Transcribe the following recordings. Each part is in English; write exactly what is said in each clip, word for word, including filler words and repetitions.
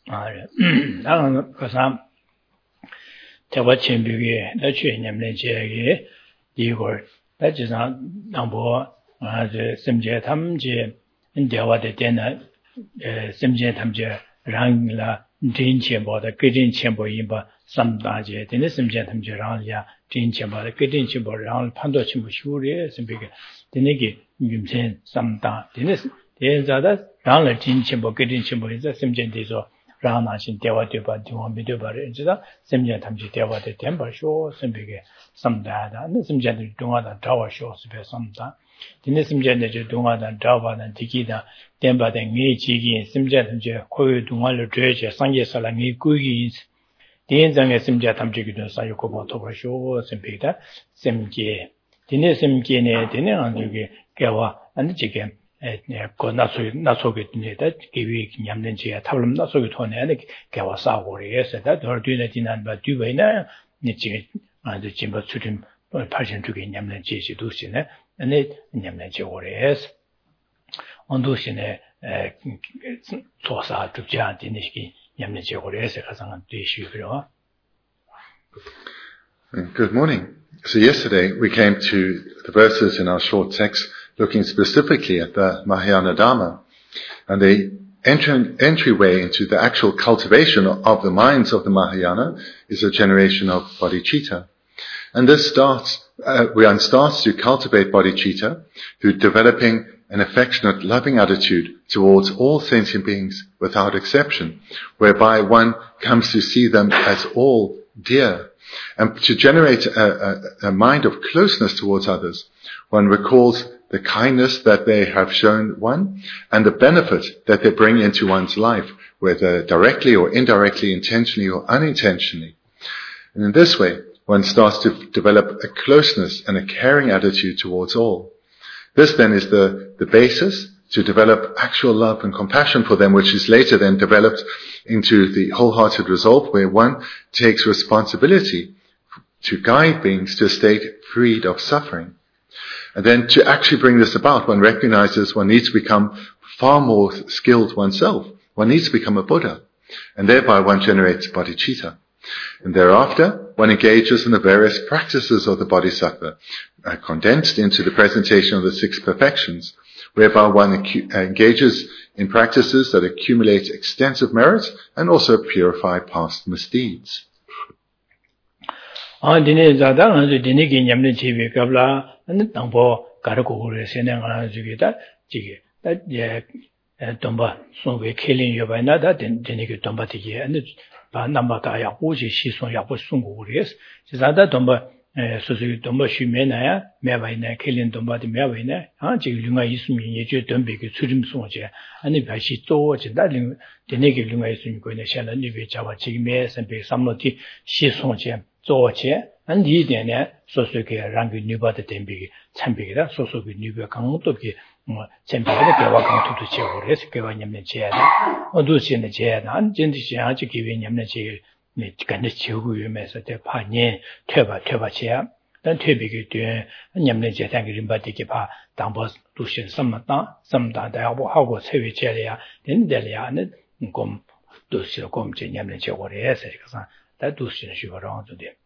아, 나는 그상 대화침비게 나취 냠내지에게 이걸 나지상 남보 아주 심제 탐지 대화의 때는 심제 탐지 랑라 진치보다 그진 첨보인바 삼다제 되는 심제 탐지랑이야 진치보다 그진 첨보랑 판도 첨보 쉬우리 심비게 되네기 윤sen 삼다 되는 대자다 랑을 진치보 그진 첨보에서 심제돼서 라마신 대화되바 디원비되바를 이제다 심제 탐지 대화되 템버쇼 심비게 삼다다 심제들 동화다 다와쇼 스베 삼다 디네 심제들 동화다 다와는 디기다 템바된 게 지기 심제 탐지 고유 동화를 줘야지 상계살라 게 꾸기 디엔장의 심제 탐지기도 사유고 보토버쇼 심비다 심제 디네 심제네 디네 안주게 개와 안지게 그 나소 나소게 되다 기위 냠는지야 탑름 나소게 토네는 개와 싸고리에서다 더 뒤에 지난 바 뒤에나 니지 아주 진바 수준 팔천 쪽에 냠는지도 시네 아니 냠는지 오래스 온도시네 조사 죽자 되는시 냠는지 오래서 가상한 뒤시고요. Good morning. So yesterday we came to the verses in our short text looking specifically at the Mahayana Dharma and the entry, entryway into the actual cultivation of the minds of the Mahayana is a generation of bodhicitta. And this starts, uh, one starts to cultivate bodhicitta through developing an affectionate, loving attitude towards all sentient beings without exception, whereby one comes to see them as all dear. And to generate a, a, a mind of closeness towards others, one recalls the kindness that they have shown one and the benefit that they bring into one's life, whether directly or indirectly, intentionally or unintentionally. And in this way, one starts to develop a closeness and a caring attitude towards all. This then is the, the basis to develop actual love and compassion for them, which is later then developed into the wholehearted resolve where one takes responsibility to guide beings to a state freed of suffering. And then to actually bring this about, one recognizes one needs to become far more skilled oneself. One needs to become a Buddha. And thereby one generates bodhicitta. And thereafter, one engages in the various practices of the bodhisattva, uh, condensed into the presentation of the six perfections, whereby one acu- engages in practices that accumulate extensive merit and also purify past misdeeds. 소소이 domba shumena me바이나 켈린 dom바디 메바이나 아 지금 류가 있으면 예주 덤비게 수림 송제 아니 다시 또 진달링 되네게 류가 있으면 거기에 샤는 리베 잡아 지금에 선배 삼로티 시송제 조제 안디데네 소소게 랑기 뉴바데 덤비게 참비게다 소소게 뉴베 강도게 뭐 챔비게 개와 강도도 제고래서 개와 냠네 제야다 어두시네 제야다 안 진디시 아직 기회 냠네 제 네, 간데 지우고 유면서 대 파니 퇴바 퇴바치야. 단 퇴비게 돼. 냠네 제단게 림바디게 파 당보 두신 섬다. 섬다 하고 하고 세위 제리야. 된데리야는 곰 두시로 곰제 냠네 제고래서 그래서 다 두신 쉬어라도 돼.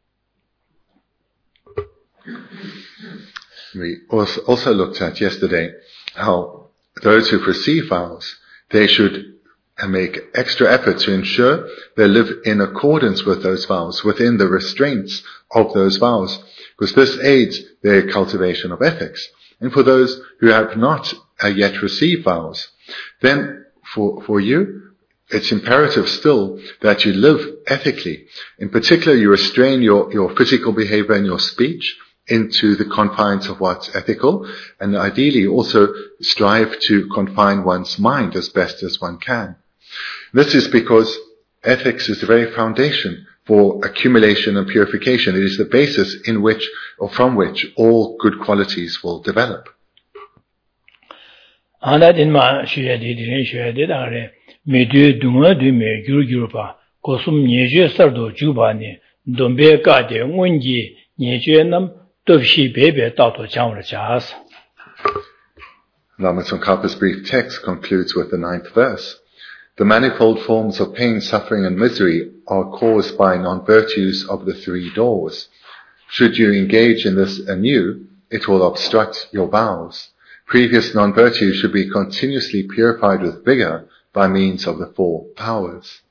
We also, also looked at yesterday how those who receive vows, they should and make extra effort to ensure they live in accordance with those vows, within the restraints of those vows, because this aids their cultivation of ethics. And for those who have not uh, yet received vows, then for, for you, it's imperative still that you live ethically. In particular, you restrain your, your physical behavior and your speech into the confines of what's ethical, and ideally also strive to confine one's mind as best as one can. This is because ethics is the very foundation for accumulation and purification. It is the basis in which or from which all good qualities will develop. Lama Tsongkhapa's brief text concludes with the ninth verse. the manifold forms of pain, suffering, and misery are caused by non-virtues of the three doors. Should you engage in this anew, it will obstruct your bowels. Previous non-virtues should be continuously purified with vigor by means of the four powers.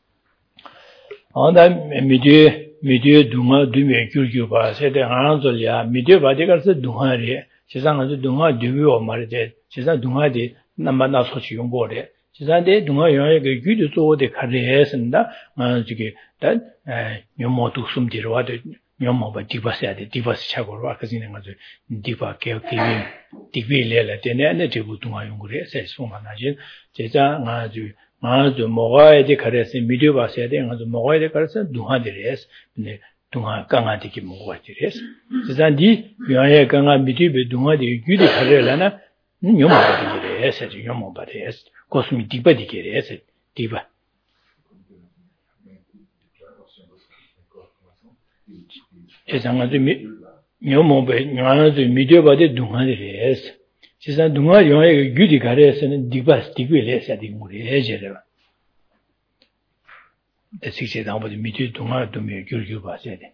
미디어 동화 두메 규규바 세대 하나절이야 미디어 바디가서 동화리 세상에서 동화 두비오 말이제 세상 동화디 남만나 소치 용보래 세상에 동화 영의 그 규도 소데 카레했습니다 아 저기 다 요모도 숨디로와도 요모바 디바스야데 디바스 차고로 아까지는 가지고 디바 개개비 디비레라 되네 디부 동화 용고래 세송만하지 제자 아주 아주 먹어야 돼 그래서 미디어 봤어야 돼 아주 먹어야 돼 그래서 동화들이스 근데 동화 강아지기 먹어야 돼스 지산디 요에 강아 미디어 동화들이 규리 가려라나 요모바디래스 요모바데스 코스미 디바디게레스 디바 제상아주 요모베 요아주 미디어 바데 동화들이스 지산 동화 영의 규리 가려서는 디바스 디괴레스야 디무레제라 대식세 나머지 미디 동화 도미 규리 봐야 돼.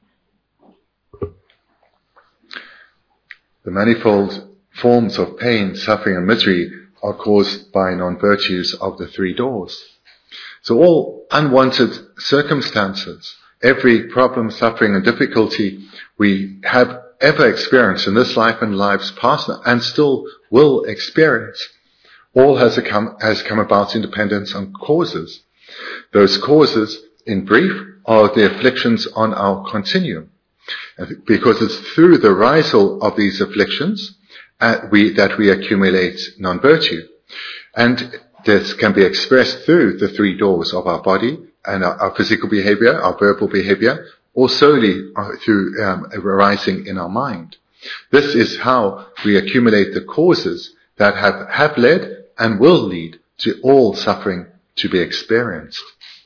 The manifold forms of pain, suffering, and misery are caused by non-virtues of the three doors. So all unwanted circumstances, every problem, suffering, and difficulty we have ever experienced in this life and lives past and still will experience, all has come, has come about in dependence on causes. Those causes, in brief, are the afflictions on our continuum. Because it's through the arisal of these afflictions uh, we, that we accumulate non-virtue. And this can be expressed through the three doors of our body and our, our physical behavior, our verbal behavior, or solely through um, arising in our mind. This is how we accumulate the causes that have, have led and will lead to all suffering to be experienced.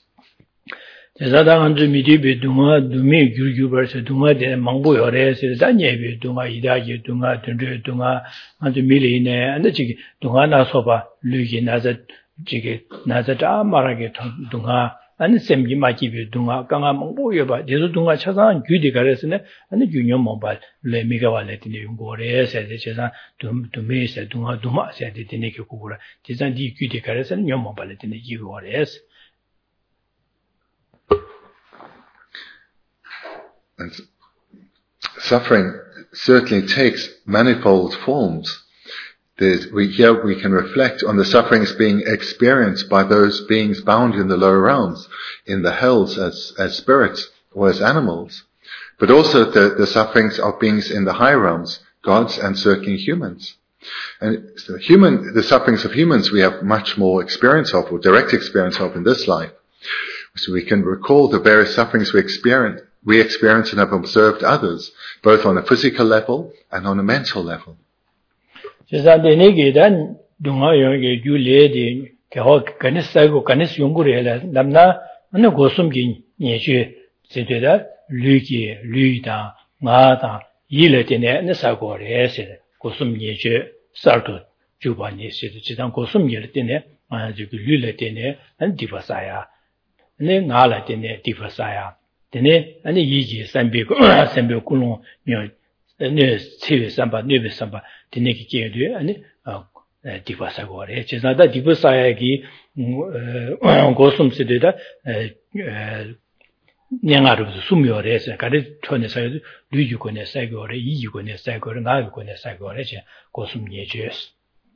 제사당 한주 미디비 동화 두미 규규버서 동화데 망보여래서 단예비 동화 이다기 동화 든르 동화 한주 밀리네 안데 지기 동화 나서봐 류기 나자 지기 나자다 말하게 동화 아니 셈기 마기비 동화 강아 망보여봐 제도 동화 차상 규디 가래서네 아니 규녀 뭐발 레미가 발레티네 용고래서 제사 둠 두미서 동화 두마서 되네 교고라 제사 디 규디 가래서는 녀 발레티네 이고래서 And suffering certainly takes manifold forms. There's, we, here we can reflect on the sufferings being experienced by those beings bound in the lower realms, in the hells as, as spirits or as animals, but also the, the sufferings of beings in the high realms, gods and certainly humans. And so human, the sufferings of humans we have much more experience of, or direct experience of in this life. So we can recall the various sufferings we experience we experience and have observed others, both on a physical level and on a mental level. Dene ane yiji sambi sambi kulong nyo ne sewe samba nebe samba dene ki kiyo de ane diva sagore cheza da diva saya ki gosum se de da nyangaru sumyo re se kare chone sa lu yu ko ne sagore yi yu ko ne sagore nga yu ko ne sagore che gosum nye jes.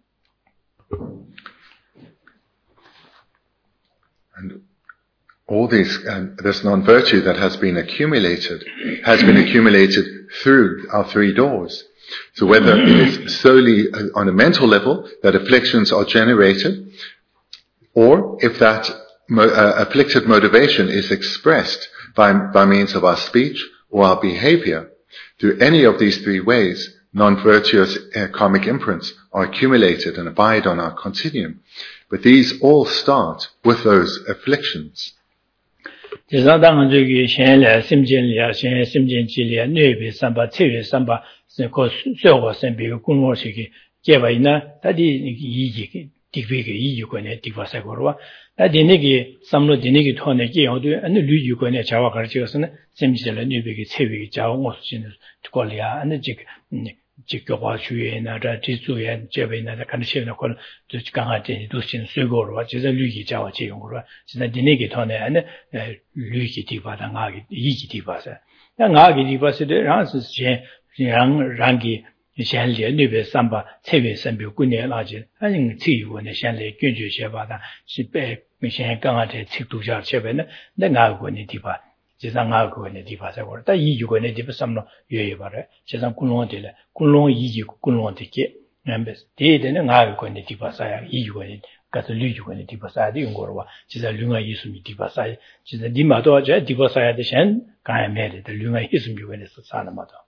And all these, um, this non-virtue that has been accumulated, has been accumulated through our three doors. So whether it is solely on a mental level that afflictions are generated, or if that mo- uh, afflicted motivation is expressed by, by means of our speech or our behavior, through any of these three ways, non-virtuous uh, karmic imprints are accumulated and abide on our continuum. But these all start with those afflictions. 제사당은 저기 현래 심진리야 현 심진지리야 뇌비 삼바 체외 삼바 그 쇠고 선비 공로식이 개바이나 다디 이기 틱비게 이 유권에 틱바사 거와 다 되네기 삼로 되네기 토네 게어도 아니 류 유권에 자와 가르치고서는 셈지를 뉴비게 세비게 자와 모스진 콜리아 아니 직 직교과 주의나 지수에 제베나 간시나 걸 강하게 도신 수고로 진짜 류기 자와 제용으로 진짜 되네기 토네 아니 류기 틱바다 나기 이기 틱바사 나기 틱바스데 라스 제 랑 랑기 先列那边三把菜园生病过年垃圾，反正菜园呢先来根据些吧的，是被先刚刚在吃度假这边呢，那外国的地方，就像外国的地方在过，但一国的地方什么越越吧的，就像公龙的了，公龙一级公龙的给，那边第一的呢外国的地方啥呀，一国的，可是六国的地方啥的用过了吧，就在另外一种地方啥，就在你嘛多这地方啥的先刚才买的，的另外一种地方的是啥的嘛多。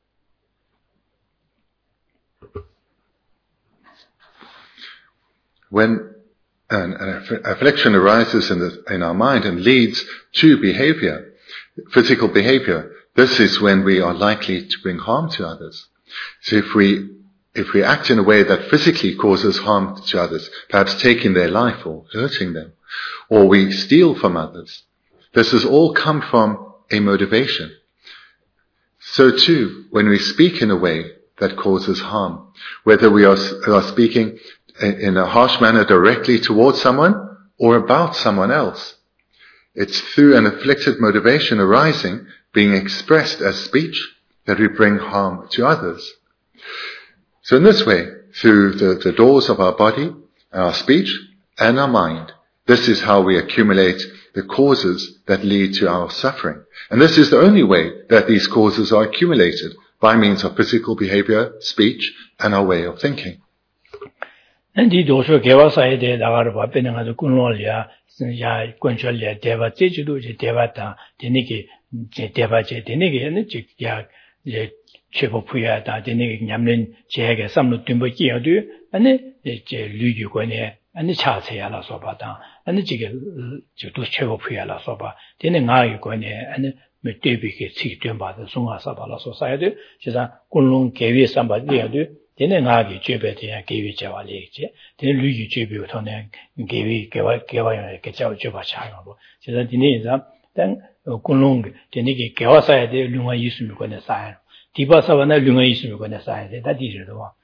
When an, an affliction arises in, the, in our mind and leads to behavior, physical behavior, this is when we are likely to bring harm to others. So if we, if we act in a way that physically causes harm to others, perhaps taking their life or hurting them, or we steal from others, this has all come from a motivation. So too, when we speak in a way that causes harm, whether we are, are speaking in a harsh manner directly towards someone or about someone else. It's through an afflicted motivation arising, being expressed as speech, that we bring harm to others. So in this way, through the, the doors of our body, our speech, and our mind, this is how we accumulate the causes that lead to our suffering. And this is the only way that these causes are accumulated, by means of physical behavior, speech, and our way of thinking. Ndi doso gewa saye de dagar ba pena ga kunlo ya ya kunchol ya deva jeju je deva ta deniki je deva je deniki ne je ya je chebo puya ta deniki nyamlen jege samlo tumbo kiyo du ane je lyu ko ne ane cha che ya la so ba ta ane je ge je du chebo puya la so ba dene nga yu ko ne ane me debi ke chi tuen ba de song a sa ba la so saye de je sa kunlong gewe sam ba de du dene ngagi jebe de gewi jawa leje dene lugi jebe tone gewi gewa gewa yo ke jawa jeba cha yo je da dine za dan kunlong dene ge gewa sa de lunga yisu mi ko ne sa di ba sa na lunga yisu mi ko ne sa de da di je de wa.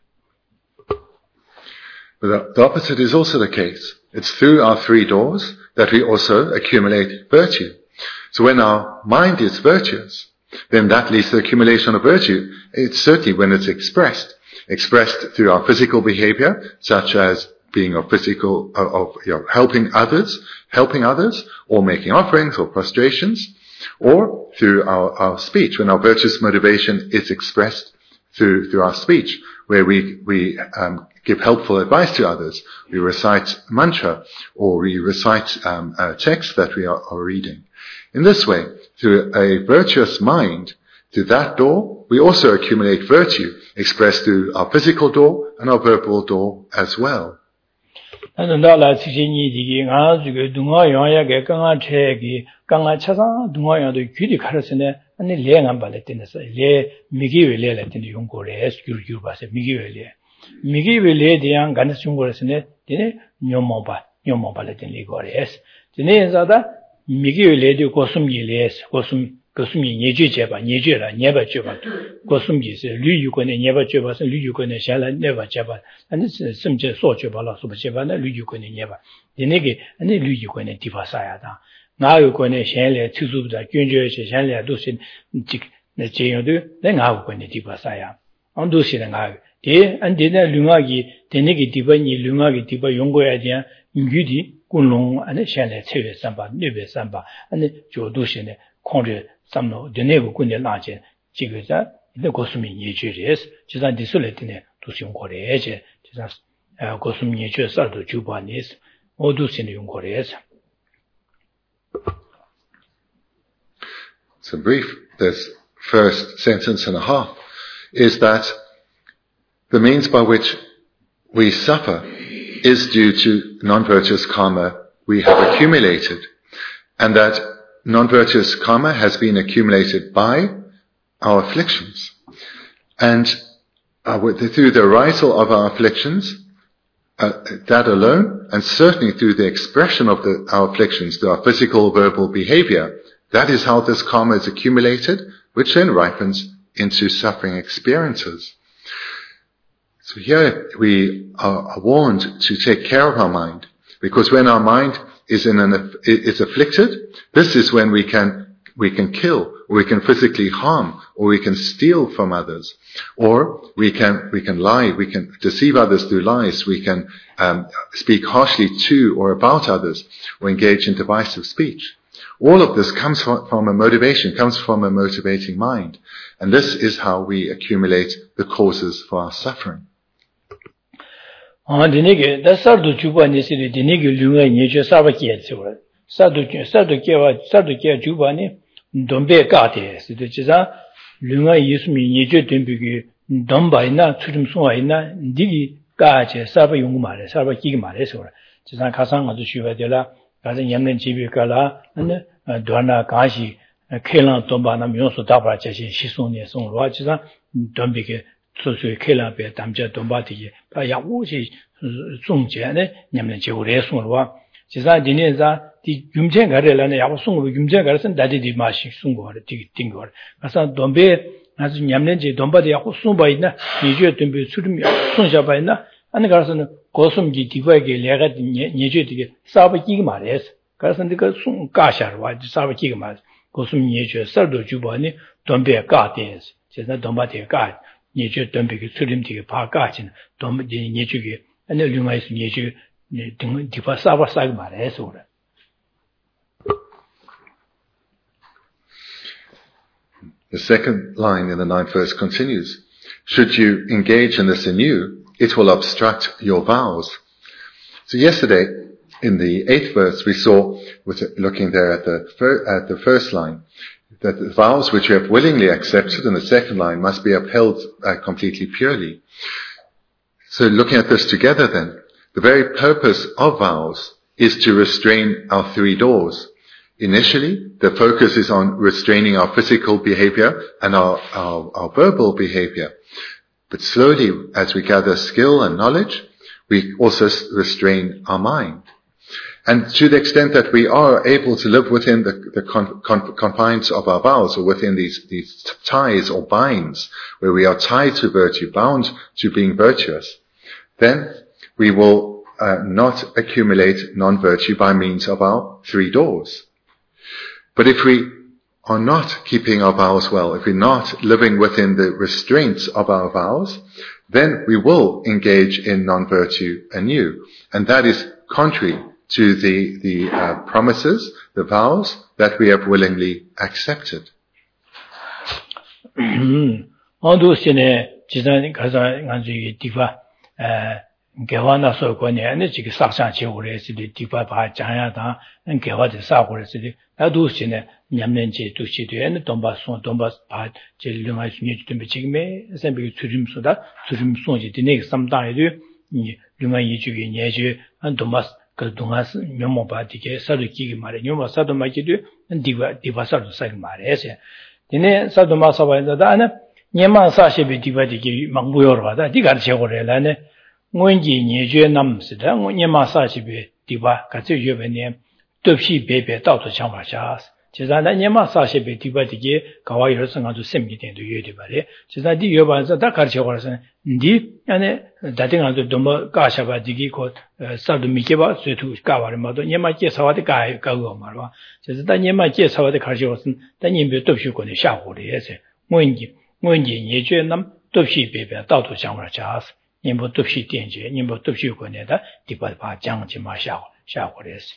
But the, the opposite is also the case. It's through our three doors that we also accumulate virtue. So when our mind is virtuous, then that leads to the accumulation of virtue. It's certainly when it's expressed. Expressed through our physical behavior, such as being of physical, of, of you know, helping others, helping others, or making offerings or prostrations, or through our, our speech, when our virtuous motivation is expressed through, through our speech, where we, we, um, give helpful advice to others. We recite mantra, or we recite, um, a text that we are, are reading. In this way, through a virtuous mind, through that door, we also accumulate virtue, expressed through our physical door and our verbal door as well. Gosumi nyeje jeba nyeje la nyeba jeba gosumi se lyu ko ne nyeba jeba se lyu ko ne shala neba jeba ani simje so jeba la so jeba na lyu ko ne nyeba dinege ani lyu ko ne diva sa ya da nga yu ko ne shen le tsu da gyunje che shen le do sin jik ne je yo de ne nga ko ne diva sa ya an do sin nga de an de na lunga gi dinege diva ni lunga gi diva yong go ya jian yu di kunlong ani shen le che san ba ne be san ba ani jo do sin ne kong samno denego kunde laje jiga de gosumi nyeje res jiza disule tine dusyong kore je jiza gosumi nyeje sardo jubanis odu sin yung kore. So brief, this first sentence and a half is that the means by which we suffer is due to non-virtuous karma we have accumulated, and that non-virtuous karma has been accumulated by our afflictions. And uh, through the arisal of our afflictions, uh, that alone, and certainly through the expression of the, our afflictions, through our physical, verbal behavior, that is how this karma is accumulated, which then ripens into suffering experiences. So here we are warned to take care of our mind, because when our mind is in an, is afflicted, this is when we can, we can kill, or we can physically harm, or we can steal from others, or we can, we can lie, we can deceive others through lies, we can um, speak harshly to or about others, or engage in divisive speech. All of this comes from, from a motivation, comes from a motivating mind. And this is how we accumulate the causes for our suffering. 아, 디네게 다서도 주반이시리 디네게 류가 예제 사바기에서 사도 사도 깨와 사도 깨 주반이 돈베 까데 스데지자 류가 예수미 예제 된비기 돈바이나 추림송아이나 니기 까제 사바 용구 말에 사바기기 말에서 지상 가상 아주 쉬어야되라 가서 염는 집이 가라 네 도나 가시 켈랑 돈바나 명소 다바 제시 시송네 송로 지상 돈비게 소소의 켈라베 담자 돈바티게 야 오시 송제네 냠는 제우레 송로와 지사 디네자 디 줌제 가래라네 야고 송고 줌제 가래선 다디디 마시 송고를 디 띵고 가서 돈베 아주 냠는 제 돈바디 야고 송바이나 니제 돈베 수림 송샤바이나 아니 가서는 고숨기 디바게 레가 니제디게 사바기가 말해서 가서 네가 송 까샤르와 사바기가 말 고숨 니제 설도 주바니 돈베 까데스 제가 돈바디 까 니제 돈베게 수림디게 바까진 돈베 니제게 아니 류마이스 니제 등 디바 사바사가 말해서 그래. The second line in the ninth verse continues, should you engage in this anew, it will obstruct your vows. So yesterday, in the eighth verse, we saw, with looking there at the, fir- at the first line, that the vows which you have willingly accepted in the second line must be upheld uh, completely purely. So looking at this together then, the very purpose of vows is to restrain our three doors. Initially, the focus is on restraining our physical behavior and our, our, our verbal behavior. But slowly, as we gather skill and knowledge, we also restrain our mind. And to the extent that we are able to live within the, the con, con, confines of our vows, or within these, these ties or binds, where we are tied to virtue, bound to being virtuous, then we will uh, not accumulate non-virtue by means of our three doors. But if we are not keeping our vows well, if we're not living within the restraints of our vows, then we will engage in non-virtue anew. And that is contrary to the, the uh, promises, the vows that we have willingly accepted. 개화나 소권에 아니 지금 삭상치 오래시리 디바바 장야다 개화의 사고래시리 나도 신에 냠nen지 두시되는 돈바송 돈바스 바 제일령할 수 있는 좀 지금에 선비 추림소다 추림송지 되네 삼다에도 이 류마 이주기 예주 한 돈바스 그 동아스 명모바디게 사르기기 말에 뇨마 사도마기도 디바 디바사도 사기 말해서 되네 사도마사바에다 아니 녀마 사시비 디바디기 망부여러다 디가 제고래라네 원기 예죄 남스다 녀마사시베 디바 같이 유변에 뜻이 베베 다도 장마샤 제자나 녀마사시베 디바디게 가와이로서 가도 셈기된도 유에디바레 제자디 유반서 다 가르쳐 버려서 니 안에 다딩아도 좀 가샤바디기 고 사도 미케바 스투 가와르마도 녀마께 사와데 가 가고 말와 제자다 녀마께 사와데 가르쳐서 다님베 뜻이 고네 샤고레서 원기 원기 예죄 남 뜻이 베베 다도 장마샤 님보 뜻이 된지 님보 뜻이 권에다 디바바 장지 마샤고 샤고레스.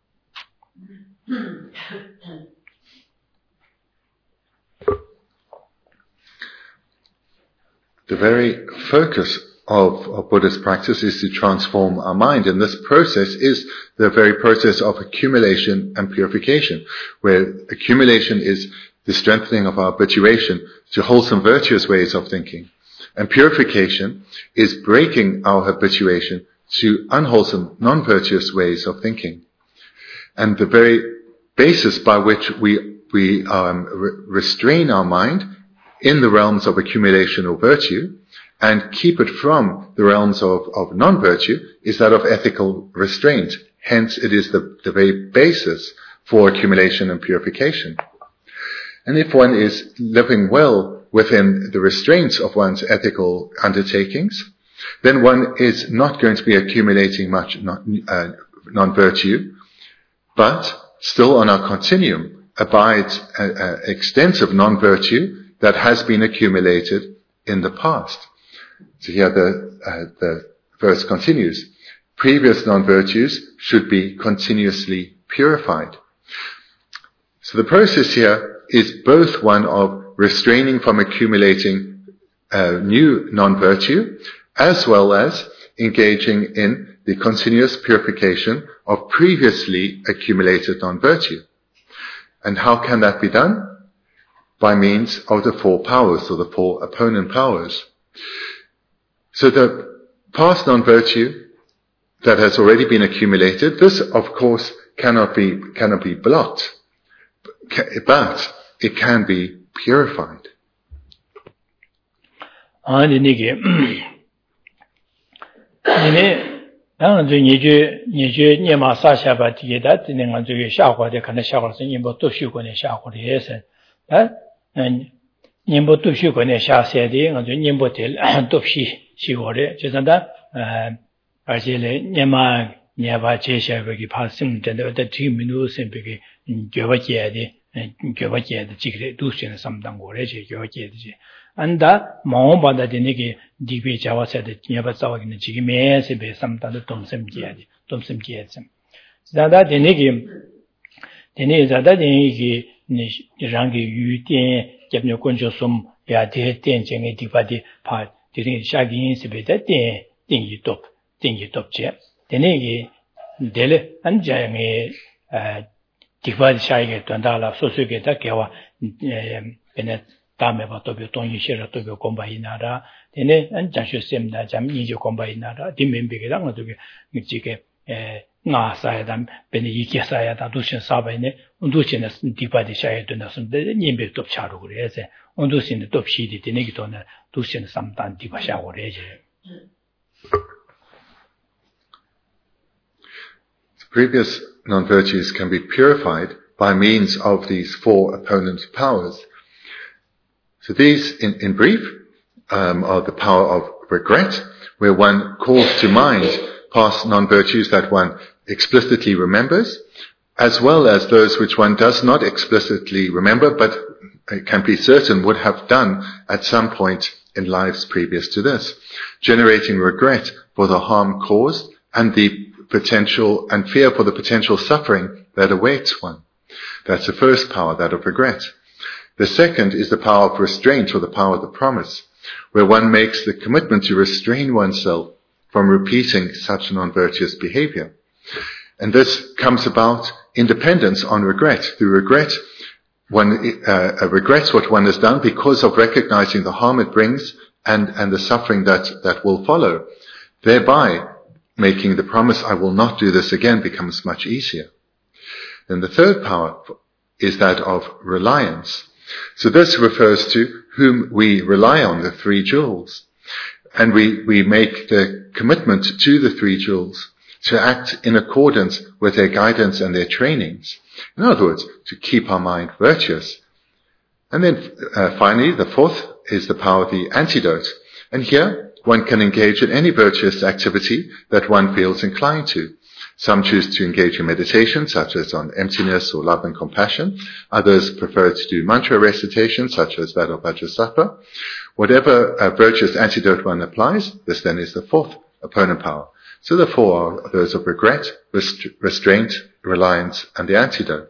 The very focus of, of Buddhist practice is to transform our mind, and this process is the very process of accumulation and purification, where accumulation is the strengthening of our habituation to wholesome virtuous ways of thinking. And purification is breaking our habituation to unwholesome, non-virtuous ways of thinking. And the very basis by which we, we um, re- restrain our mind in the realms of accumulation or virtue and keep it from the realms of, of non-virtue is that of ethical restraint. Hence, it is the, the very basis for accumulation and purification. And if one is living well within the restraints of one's ethical undertakings, then one is not going to be accumulating much non, uh, non-virtue, but still on our continuum abides uh, uh, extensive non-virtue that has been accumulated in the past. So here the, uh, the verse continues. Previous non-virtues should be continuously purified. So the process here is both one of restraining from accumulating uh, new non-virtue, as well as engaging in the continuous purification of previously accumulated non-virtue. And how can that be done? By means of the four powers, or the four opponent powers. So the past non-virtue that has already been accumulated, this of course cannot be, cannot be blocked, but it can be purified. Arjele nyama nyaba jesha begi pasim tende the two minutes and begi gyoba jede gyoba jede jigre dusin samdang gore je gyoba jede anda maung bada dine ki dibi jawa sa de nyaba sawa ki jigi me se be samdang domsem jede domsem jede zada dine ki dine zada dine ki rangi yu tian gyabnyo konjo sum ya de tian jenge dibadi pa dine shagin se be da tian ting yi top 띵이 돕지. 되네기 델 안자에 디바디 샤이게 된다라 소소게다 개와 에네 다음에 봐도 돈이 싫어도 공부이나라 되네 안자쇼셈다 잠 이제 공부이나라 디멘비게랑 어떻게 미치게 에 나사야다 베니 이게사야다 도신 사바이네 운도신의 디바디 샤이게 된다선데 님베 돕차로 그래서 운도신의 돕시디 되네기 돈은 도신의 삼단 디바샤고 그래지. Previous non-virtues can be purified by means of these four opponent powers. So these, in, in brief, um, are the power of regret, where one calls to mind past non-virtues that one explicitly remembers, as well as those which one does not explicitly remember, but can be certain would have done at some point in lives previous to this, generating regret for the harm caused and the potential and fear for the potential suffering that awaits one. That's the first power, that of regret. The second is the power of restraint, or the power of the promise, where one makes the commitment to restrain oneself from repeating such non-virtuous behavior. And this comes about in dependence on regret. Through regret, one uh, regrets what one has done because of recognizing the harm it brings and, and the suffering that, that will follow. Thereby, making the promise, I will not do this again, becomes much easier. Then the third power is that of reliance. So this refers to whom we rely on, the three jewels. And we, we make the commitment to the three jewels to act in accordance with their guidance and their trainings. In other words, to keep our mind virtuous. And then uh, finally, the fourth is the power of the antidote. And here, one can engage in any virtuous activity that one feels inclined to. Some choose to engage in meditation, such as on emptiness or love and compassion. Others prefer to do mantra recitation, such as that of Vajrasattva. Whatever uh, virtuous antidote one applies, this then is the fourth opponent power. So the four are those of regret, rest- restraint, reliance, and the antidote.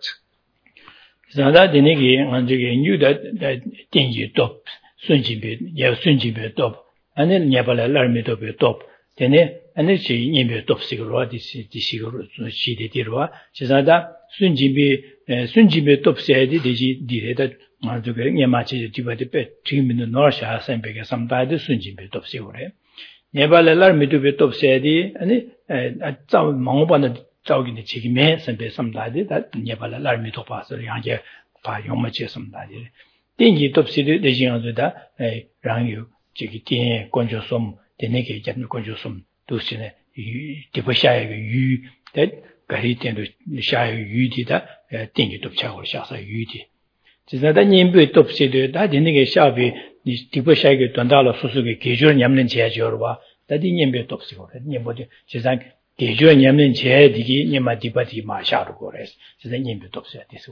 Anel nyabala larmi dobe top tene ane chi nyembe top sigro di di sigro chi de dirwa chizada sunjimbe sunjimbe top sedi de dire da mazu ge nyama chi di ba de pe timin no sha san be ge samda de sunjimbe top sigore nyabala larmi dobe top sedi ane a zao mangba na zao gi de chi gi me san be samda de da nyabala larmi top pa so yang je pa yong ma che samda de dingi top sedi de jing da rang yu 저기 뒤에 건조섬 되네게 잡는 건조섬 도시네 디버샤의 유 가리텐도 샤의 유디다 땡기 돕자고 샤서 유디 지나다 님부 돕시도 다 되네게 샤비 디버샤의 돈달로 수수게 계절 냠는 제야죠와 다디 님부 돕시고 님보디 지상 계절 냠는 제야디기 님마 디바디 마샤로 거래서 지상 님부 돕셔야 되서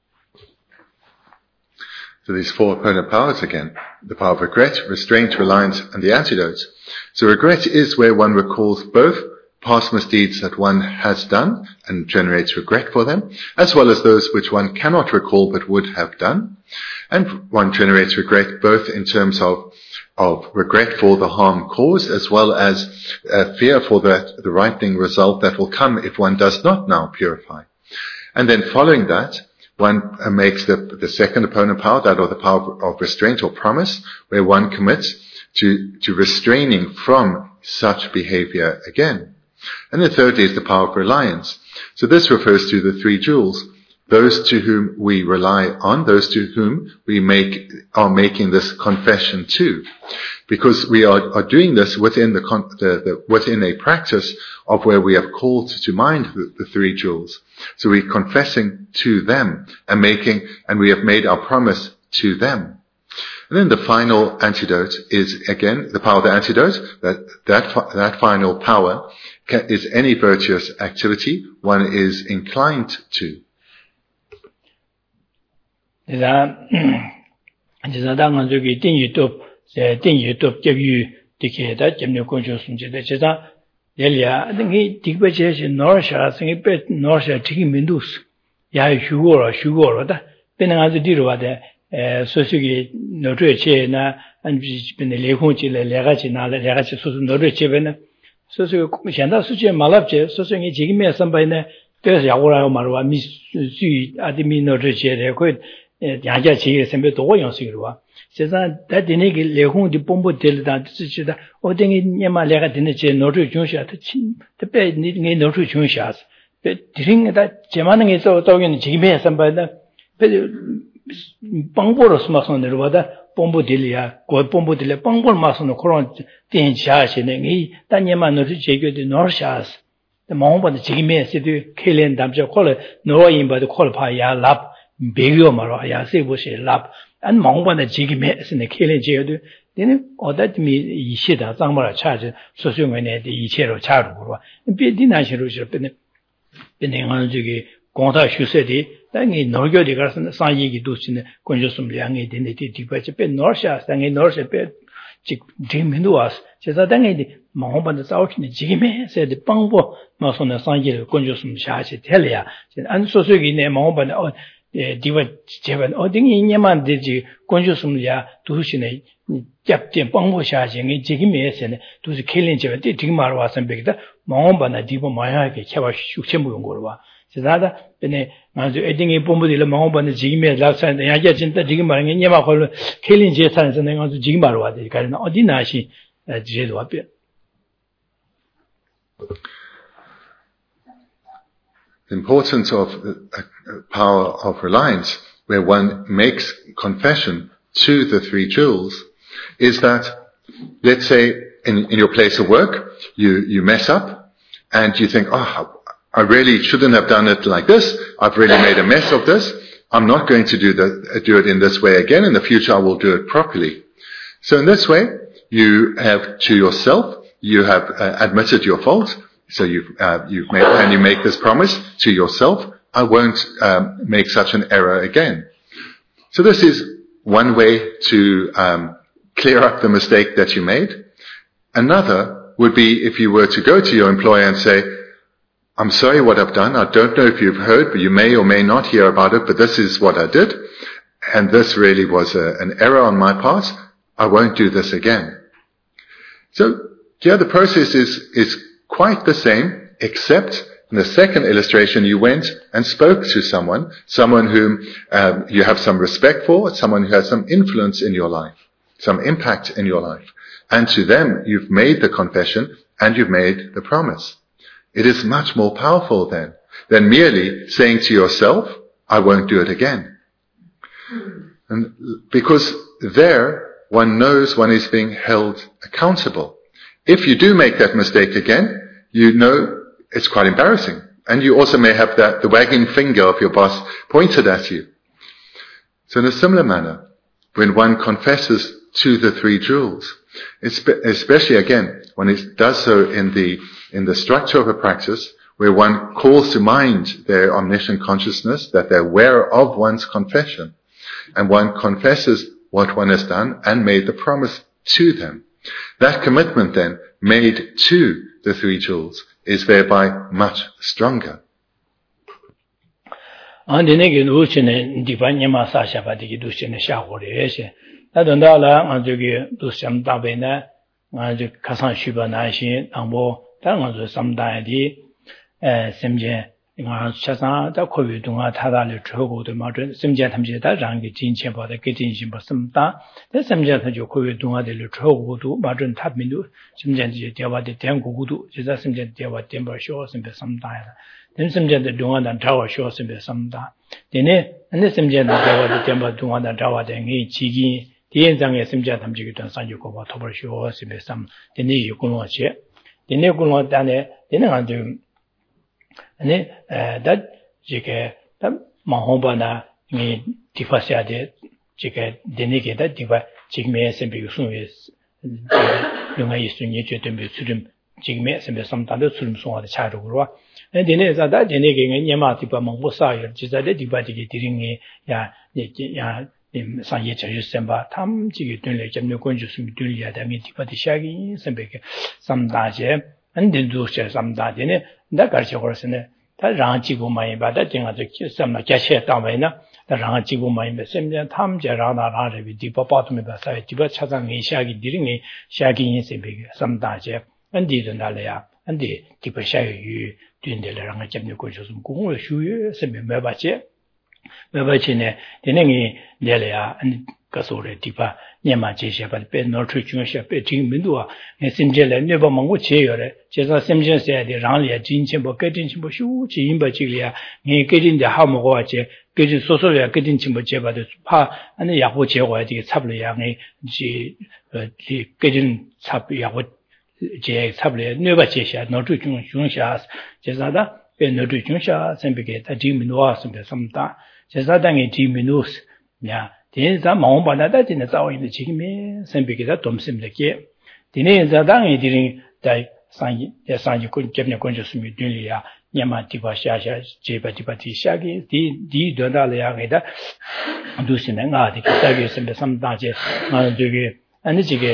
So these four opponent powers again, the power of regret, restraint, reliance, and the antidotes. So regret is where one recalls both past misdeeds that one has done and generates regret for them, as well as those which one cannot recall but would have done. And one generates regret both in terms of, of regret for the harm caused, as well as uh, fear for that, the ripening result that will come if one does not now purify. And then following that, one uh, makes the, the second opponent power, that or the power of restraint or promise, where one commits to, to restraining from such behavior again. And then thirdly is the power of reliance. So this refers to the three jewels, those to whom we rely on, those to whom we make, are making this confession to. Because we are, are doing this within the, the, the, within a practice of where we have called to mind the, the three jewels. So we're confessing to them and making, and we have made our promise to them. And then the final antidote is again the power of the antidote, that, that, that final power can, is any virtuous activity one is inclined to. Elia, the Tigbach Norsha, sing bit Norsha, taking Mindus, Yah Shugora, Shugora, Penang the Dirova, Sosugi, Notre na, and been the Lehunchi, Lerachina, Lerachi, Notre So, Shanda Suchi Malapche, so saying Jigme, somebody there's Yawara Marwa, Miss Sui, Adimi Notre, they quit Yajachi, Sembe Toyon Sigua. Says that the nigger Lehun, the Pombo Del, that Sichida, or then Yama Lega Diniche, Notre Junsha, the bed needing Notre Junshas. But the thing that Jamaning is all talking Jigme, somebody, but Bangboros Mason, the Rwada, Pombo Delia, go Pombo Delia, Bangor Mason, Coron, Tin Shash, and then Yama Notre Jago, the Norshas. The Mamba, the Jigme, said to Kalian Damja, call it, no in by the Kolpaya lap, Begio Maraya, say was a lap. And Mongban the Jigme in the killing jail, then or that me Ishida, Zamara charge, so soon when the Ichero child, and be denied bending on Jigi, Gonta Shuseti, then in Norgo de Garson, San Yigi dus in the Conjusum Liang identity, but a bit Norsha, then in Norsha bed, Jim Hinduas, says that then the Mongban the South in the Jigme, said the Bangbo, Mason the San Yigi, Conjusum Shashi, Telia, and so soon in the Mongban. Diva Jevan, or Ding Yaman did you consciously to Hushine, Captain Bongo charging, Jigmes, and to the killing Jevan, Digmar was and big, Mombana Diva Maya, Kava Shuchemungorwa. Says that, then adding a bomb with the Momban, the Jigme, last and I just in the Digmar and Yama killing Jesans and then on the Jigmar, the Garden Odinashi, Jedwapia. The importance of a power of reliance, where one makes confession to the three jewels, is that, let's say, in, in your place of work, you, you mess up, and you think, oh, I really shouldn't have done it like this, I've really made a mess of this, I'm not going to do, the, do it in this way again, in the future I will do it properly. So in this way, you have to yourself, you have uh, admitted your fault, so you've, uh, you've made, and you make this promise to yourself, I won't um, make such an error again. So this is one way to um, clear up the mistake that you made. Another would be if you were to go to your employer and say, I'm sorry what I've done, I don't know if you've heard, but you may or may not hear about it, but this is what I did, and this really was a, an error on my part, I won't do this again. So, yeah, the process is, is quite the same, except in the second illustration you went and spoke to someone, someone whom um, you have some respect for, someone who has some influence in your life, some impact in your life. And to them you've made the confession and you've made the promise. It is much more powerful then, than merely saying to yourself, I won't do it again. And because there one knows one is being held accountable. If you do make that mistake again, you know it's quite embarrassing. And you also may have that, the wagging finger of your boss pointed at you. So in a similar manner, when one confesses to the three jewels, especially again, when it does so in the, in the structure of a practice, where one calls to mind their omniscient consciousness, that they're aware of one's confession, and one confesses what one has done and made the promise to them. That commitment then, made to the three jewels, is thereby much stronger. nga chasa da khobi dunga thada le chogo de ma zhen simje tamje da rang ge jin chen ba de ge jin xin ba sim da de simje ta jo khobi dunga de le chogo du ma zhen ta min du simje ji de ba de dian gu gu du ji da simje de ba dian ba shuo sim be sam da ya den simje de dunga da ta wa shuo sim be sam da de ne ne simje da de ba de dian ba dunga da ta wa de ngi ji gi de yin zang ge simje tamje ge dan san ju ko ba to ba shuo sim be sam de ne yu gu lo che de ne gu lo da ne de ne ga de ane da jike da mahomba na ngi tifasya de jike denige da diva jigme sembe yusunwe lunga yisunye jetembe surim jigme sembe samtande surim songa de charuwa ane dene za da denige ngi nyama tipa mangbo sa yer jiza de diva dige diringi ya ya sanye chayu semba tam jige dunle jamne konju sumi dunle ya da ngi tipa de shagi sembe ke samdaje ane dendu she samdaje ne da garche korasene 다 랑지고 많이 받아 정아서 썸나 개체 담에나 다 랑지고 많이 메시면 탐제라나라비 디바바트메 바사이 디바 차장이 시작이 디링이 시작이 인생비게 썸다제 안디든 달래야 안디 디바 샤유 뛴데라랑 잡는 거 좀 공을 쉬어 세면 매바체 매바체네 되는이 내려야 안 가서래 디바 녀마 제시바 베 노트 중에서 베 딩민도와 심제래 네버 먹고 제여래 제가 심제세야 돼 랑리야 진친보 깨진친보 슈지 인바지리야 니 깨진데 하모고 와제 깨진 소소야 깨진친보 제바도 파 아니 약보 제고야 되게 삽려야 니 깨진 삽 약보 제 삽려 네버 제시야 노트 중 중샤 제가다 베 노트 중샤 셈비게 다 딩민도와 심데 삼다 제가당의 딩민도스 야 대자 마음바다다 진짜 싸워 있는 지금에 선비기다 dom심되게 디네 자당이 디링 다 상이 상이 군 접냐 군주스미 들리야 냐마 디바샤샤 제바디바디 샤기 디디 도달이야 게다 두시는 아디 기타게 선배 삼다제 아 저기 아니 지게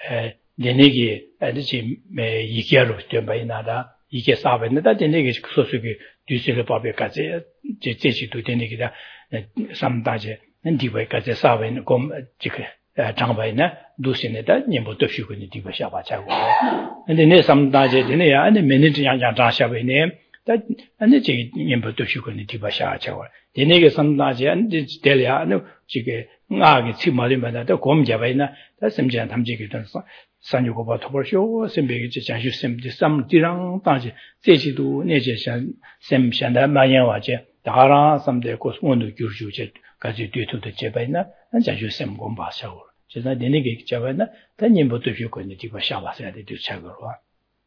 내내기 아니지 매 이게로 좀 바이나다 이게 사베는다 되네게 소소게 뒤실을 법에까지 제 제시도 되네기다 삼다제 디바이까지 사베는 곰 지게 장바이나 두신에다 님보 덮시고니 디바 샤바자고 근데 내 삼다제 되네야 아니 매니저 양양 자샤베네 다 아니 제 님보 덮시고니 디바 샤자고 되네게 삼다제 안디 델야 아니 지게 나게 치마리마다 곰 잡아이나 다 심지한 담지게 된서 산유고바 토벌쇼 셈베기 지장슈 셈디 삼디랑 다지 제지도 내제산 셈šan다 마야와제 다라 삼데 고스원도 규주제 가지 뒤토도 제바이나 안자슈 셈 곰바샤고 제가 내내게 잡아나 단님부터 휴고니 디바 샤바서야 돼 뒤차거와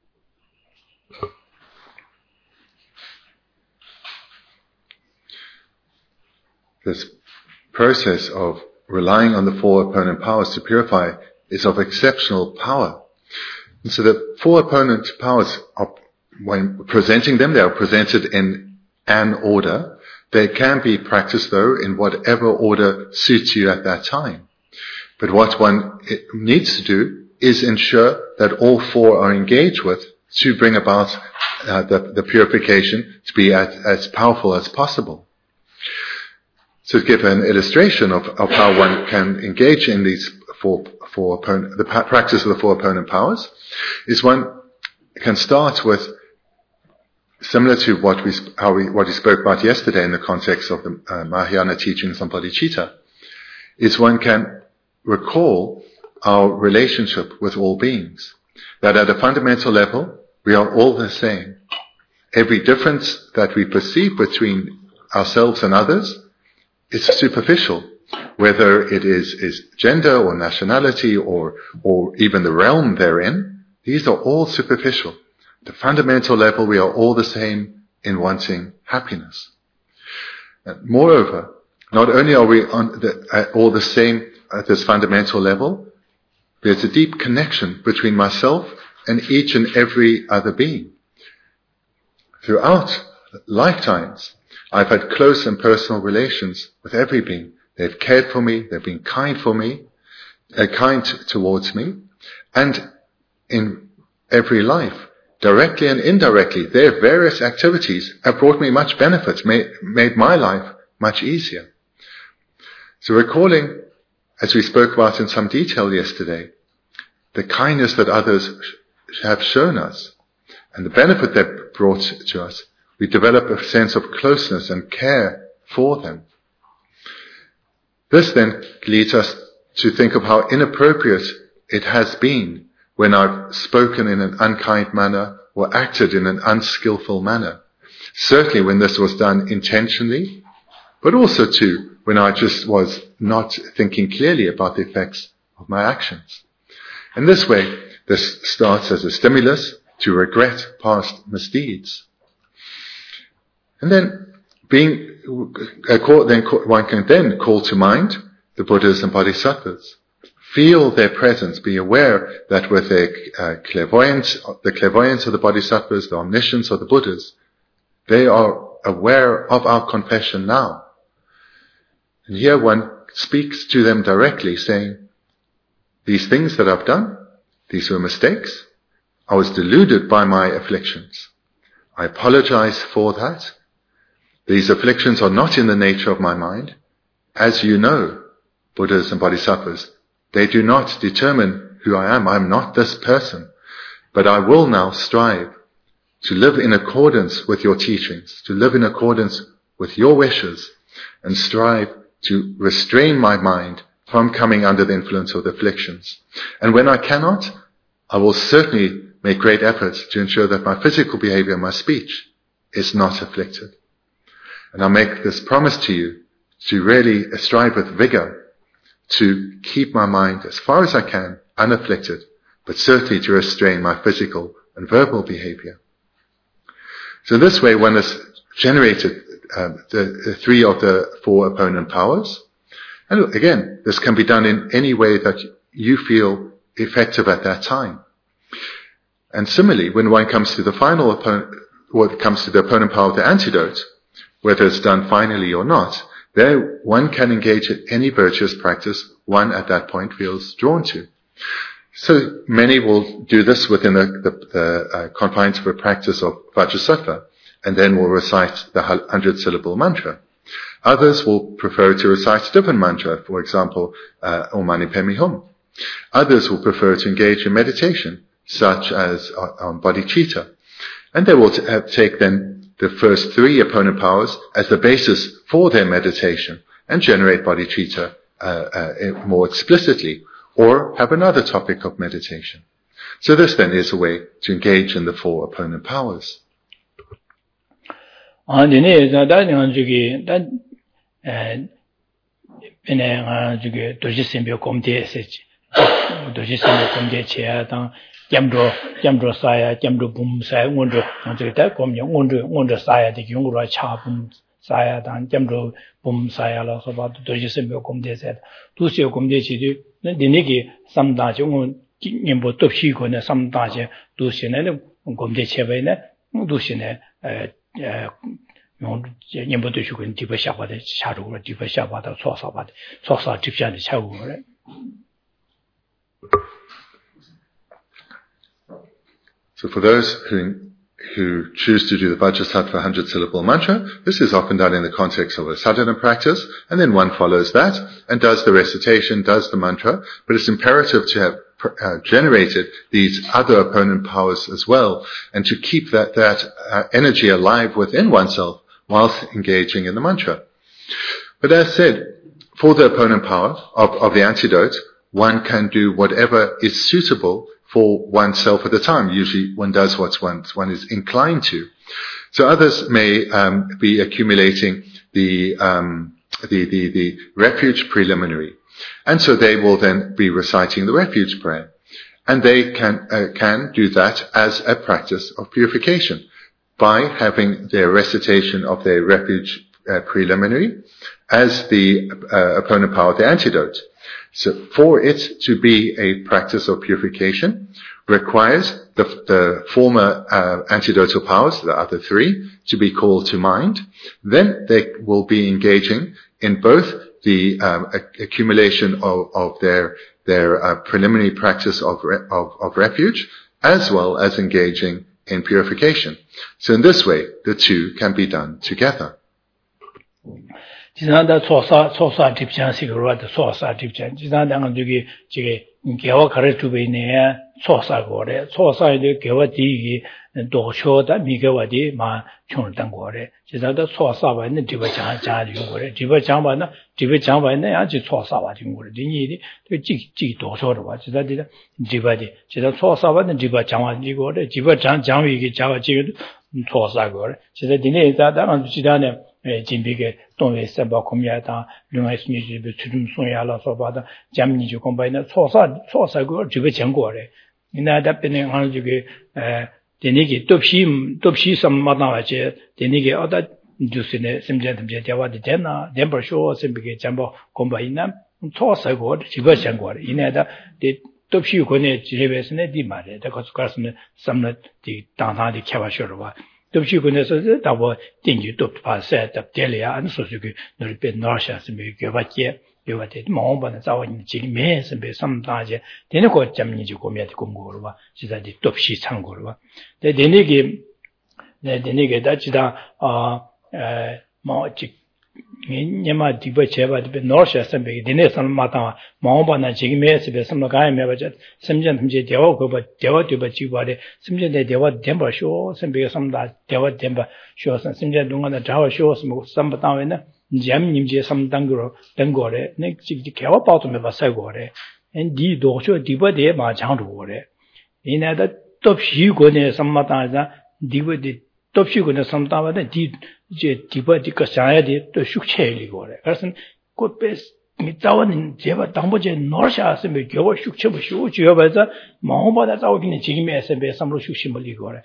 This process of relying on the four opponent powers to purify is of exceptional power. And so the four opponent powers, are, when presenting them, they are presented in an order. They can be practiced, though, in whatever order suits you at that time. But what one needs to do is ensure that all four are engaged with to bring about uh, the, the purification to be as, as powerful as possible. To give an illustration of, of how one can engage in these four, four opponent, the practice of the four opponent powers, is one can start with, similar to what we, how we, what we spoke about yesterday in the context of the uh, Mahayana teachings on bodhicitta, is one can recall our relationship with all beings. That at a fundamental level, we are all the same. Every difference that we perceive between ourselves and others, it's superficial. whether it is, is gender or nationality or, or even the realm they're in, these are all superficial. At the fundamental level, we are all the same in wanting happiness. And moreover, not only are we on the, uh, all the same at this fundamental level, there's a deep connection between myself and each and every other being. Throughout lifetimes, I've had close and personal relations with every being. They've cared for me, they've been kind for me, uh, kind t- towards me, and in every life, directly and indirectly, their various activities have brought me much benefit, made, made my life much easier. So recalling, as we spoke about in some detail yesterday, the kindness that others sh- have shown us and the benefit they've brought to us, we develop a sense of closeness and care for them. This then leads us to think of how inappropriate it has been when I've spoken in an unkind manner or acted in an unskillful manner. Certainly when this was done intentionally, but also too when I just was not thinking clearly about the effects of my actions. In this way, this starts as a stimulus to regret past misdeeds. And then being, uh, call, then call, one can then call to mind the Buddhas and Bodhisattvas. Feel their presence, be aware that with their uh, clairvoyance, the clairvoyance of the Bodhisattvas, the omniscience of the Buddhas, they are aware of our confession now. And here one speaks to them directly, saying, these things that I've done, these were mistakes. I was deluded by my afflictions. I apologize for that. These afflictions are not in the nature of my mind. As you know, Buddhas and Bodhisattvas, they do not determine who I am. I am not this person. But I will now strive to live in accordance with your teachings, to live in accordance with your wishes, and strive to restrain my mind from coming under the influence of the afflictions. And when I cannot, I will certainly make great efforts to ensure that my physical behavior, my speech, is not afflicted. And I make this promise to you to really strive with vigor to keep my mind as far as I can unafflicted, but certainly to restrain my physical and verbal behavior. So this way one has generated um, the, the three of the four opponent powers. And again, this can be done in any way that you feel effective at that time. And similarly, when one comes to the final opponent, or it comes to the opponent power of the antidote, whether it's done finally or not, there one can engage in any virtuous practice one at that point feels drawn to. So many will do this within the, the, the uh, confines of a practice of Vajrasattva, and then will recite the hundred syllable mantra. Others will prefer to recite a different mantra, for example, uh, Om Mani Padme Hum. Others will prefer to engage in meditation, such as on um, bodhicitta. And they will t- uh, take then the first three opponent powers as the basis for their meditation and generate bodhicitta uh, uh, more explicitly, or have another topic of meditation. So this then is a way to engage in the four opponent powers. Jamdro, Jamdro Saya, Jamdro Bum Saya, Wonder, and the Comia, Wonder, Wonder Saya, the Yungura Chapum Saya, and Jamdro Bum Saya, loss about the Dojisimio Comde said. Tusio Comdeci, the Niki, some Dajo, Nimbo Topshiko, some Daja, Dusine, Comdecevene, Dusine, Nimbo Tushu, and Tipa Shaba, the Shadow, Tipa Shaba, the Sosa, Sosa, Tipian, the Shadow. So for those who, who choose to do the Vajrasattva hundred syllable mantra, this is often done in the context of a sadhana practice, and then one follows that and does the recitation, does the mantra, but it's imperative to have uh, generated these other opponent powers as well, and to keep that, that uh, energy alive within oneself whilst engaging in the mantra. But as said, for the opponent power of, of the antidote, one can do whatever is suitable for oneself at the time. Usually one does what one, one is inclined to. So others may um, be accumulating the um, the, the, the refuge preliminary. And so they will then be reciting the refuge prayer. And they can, uh, can do that as a practice of purification by having their recitation of their refuge uh, preliminary as the uh, opponent power, the antidote. So for it to be a practice of purification requires the, the former uh, antidotal powers, the other three, to be called to mind. Then they will be engaging in both the um, accumulation of, of their their uh, preliminary practice of, re- of of refuge, as well as engaging in purification. So in this way, the two can be done together. 지난다 소사 소사 딥장식으로 소사 딥장 지난다는 저기 저기 개와 가르투베네 소사고래 소사의 개와디 도쇼다 미개와디 마 총을단 거래 지난다 소사바는 디바장 장이 거래 디바장바는 디바장바는 아주 소사바 된 거래 니니 찌찌 도쇼로 봐 지난디 디바디 지난 소사바는 디바장와 이거래 디바장 장위기 자와 지금 소사고래 지난 디네 다다는 지난에 진비게 동의 세바 공야다 류마스니지 비트름 송야라 소바다 잠니지 공바이나 소사 소사고 지베 전고래 이나다 빼는 하는 저기 에 데니게 돕시 돕시 삼마다와제 데니게 어다 주스네 심제듬제 대화데 되나 덴버쇼 심비게 잠보 공바이나 소사고 지베 전고래 이나다 데 돕시 권에 지레베스네 디마레 다 거스가스네 삼나 디 당사디 켜바쇼로와 dobshi kunesa dabo tingi dob pasa dab delia an so su nuri pe norsha simbe gyoba ke gyoba te mo ba na zawa ni ji me simbe samda je dene ko jamni ji ko me ti kum go ba sida di dobshi chang go ba de dene ge ne dene ge da ji da a mo ji nyama diba cheba de norsha simbe dene sam ma ta mo ba na ji me simbe samda ga me ba je simjen thumje dewa go ba dewa de ba ji ba de simjen de dewa demba sho simbe samda dewa demba sho san simjen dunga na jawa sho sim sam ba ta we na jam nim je sam dang go dang go re ne ji ji kewa pa to me ba sai go re en di do sho diba de ma chang ru go re ina da top shi go ne sam ma ta za diba de top shi go ne sam ta ba de di je diba di ka sa ya de to shuk che li go re 그래서 곧 베스 미자원 제가 당보제 노르샤스 미 교보 슉쳐보 슉 지어봐서 마음보다 자오기는 지금에 에스엠비 삼로 슉심을 이거래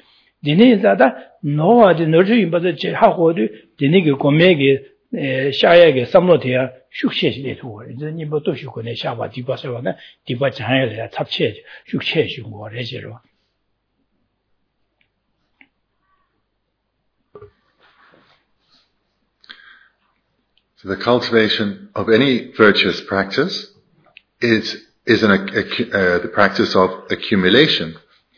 니네자다 노아지 너지 임바서 제 하고도 니네게 고메게 샤야게 삼로티야 슉셰시리 두고 이제 니뭐 또 슉고네 샤바 디바서나 디바 장야를 탑체 슉셰시 거래 제로 So the cultivation of any virtuous practice is is an, uh, the practice of accumulation,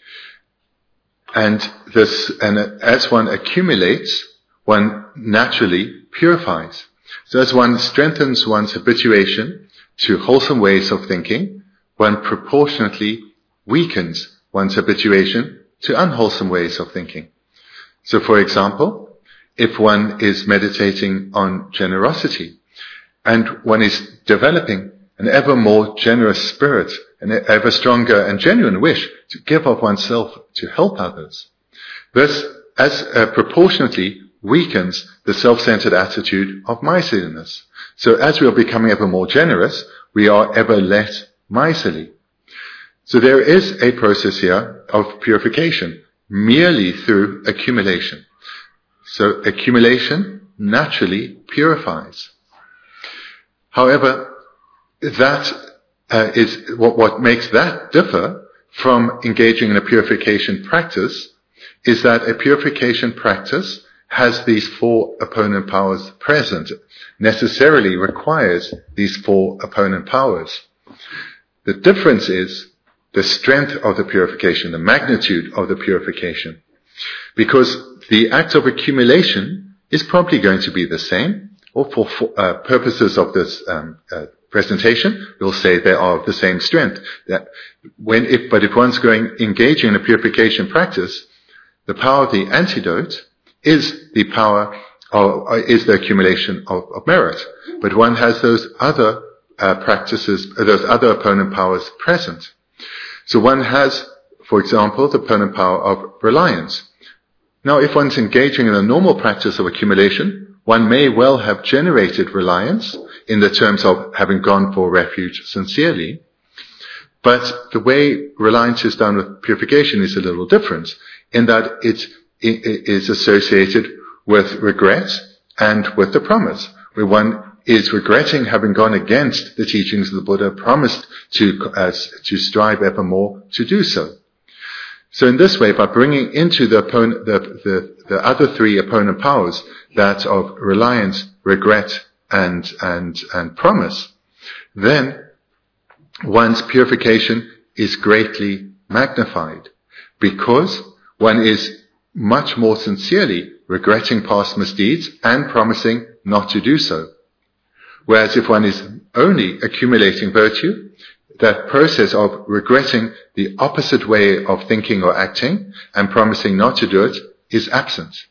and this and as one accumulates, one naturally purifies. So as one strengthens one's habituation to wholesome ways of thinking, one proportionately weakens one's habituation to unwholesome ways of thinking. So, for example, if one is meditating on generosity and one is developing an ever more generous spirit, an ever stronger and genuine wish to give of oneself to help others, this as uh, proportionately weakens the self-centered attitude of miserliness. So as we are becoming ever more generous, we are ever less miserly. So there is a process here of purification merely through accumulation. So accumulation naturally purifies. However, that uh, is what, what makes that differ from engaging in a purification practice is that a purification practice has these four opponent powers present, necessarily requires these four opponent powers. The difference is the strength of the purification, the magnitude of the purification. Because the act of accumulation is probably going to be the same, or for, for uh, purposes of this um, uh, presentation, we'll say they are of the same strength. That when, if, but if one's going engaging in a purification practice, the power of the antidote is the power of, uh, is the accumulation of, of merit. But one has those other uh, practices, uh, those other opponent powers present. So one has, for example, the opponent power of reliance. Now, if one's engaging in a normal practice of accumulation, one may well have generated reliance in the terms of having gone for refuge sincerely, but the way reliance is done with purification is a little different in that it, it is associated with regret and with the promise, where one is regretting having gone against the teachings of the Buddha, promised to, uh, to strive ever more to do so. So in this way, by bringing into the, opponent, the, the, the other three opponent powers, that of reliance, regret, and, and, and promise, then one's purification is greatly magnified, because one is much more sincerely regretting past misdeeds and promising not to do so. Whereas if one is only accumulating virtue, that process of regretting the opposite way of thinking or acting and promising not to do it is absent.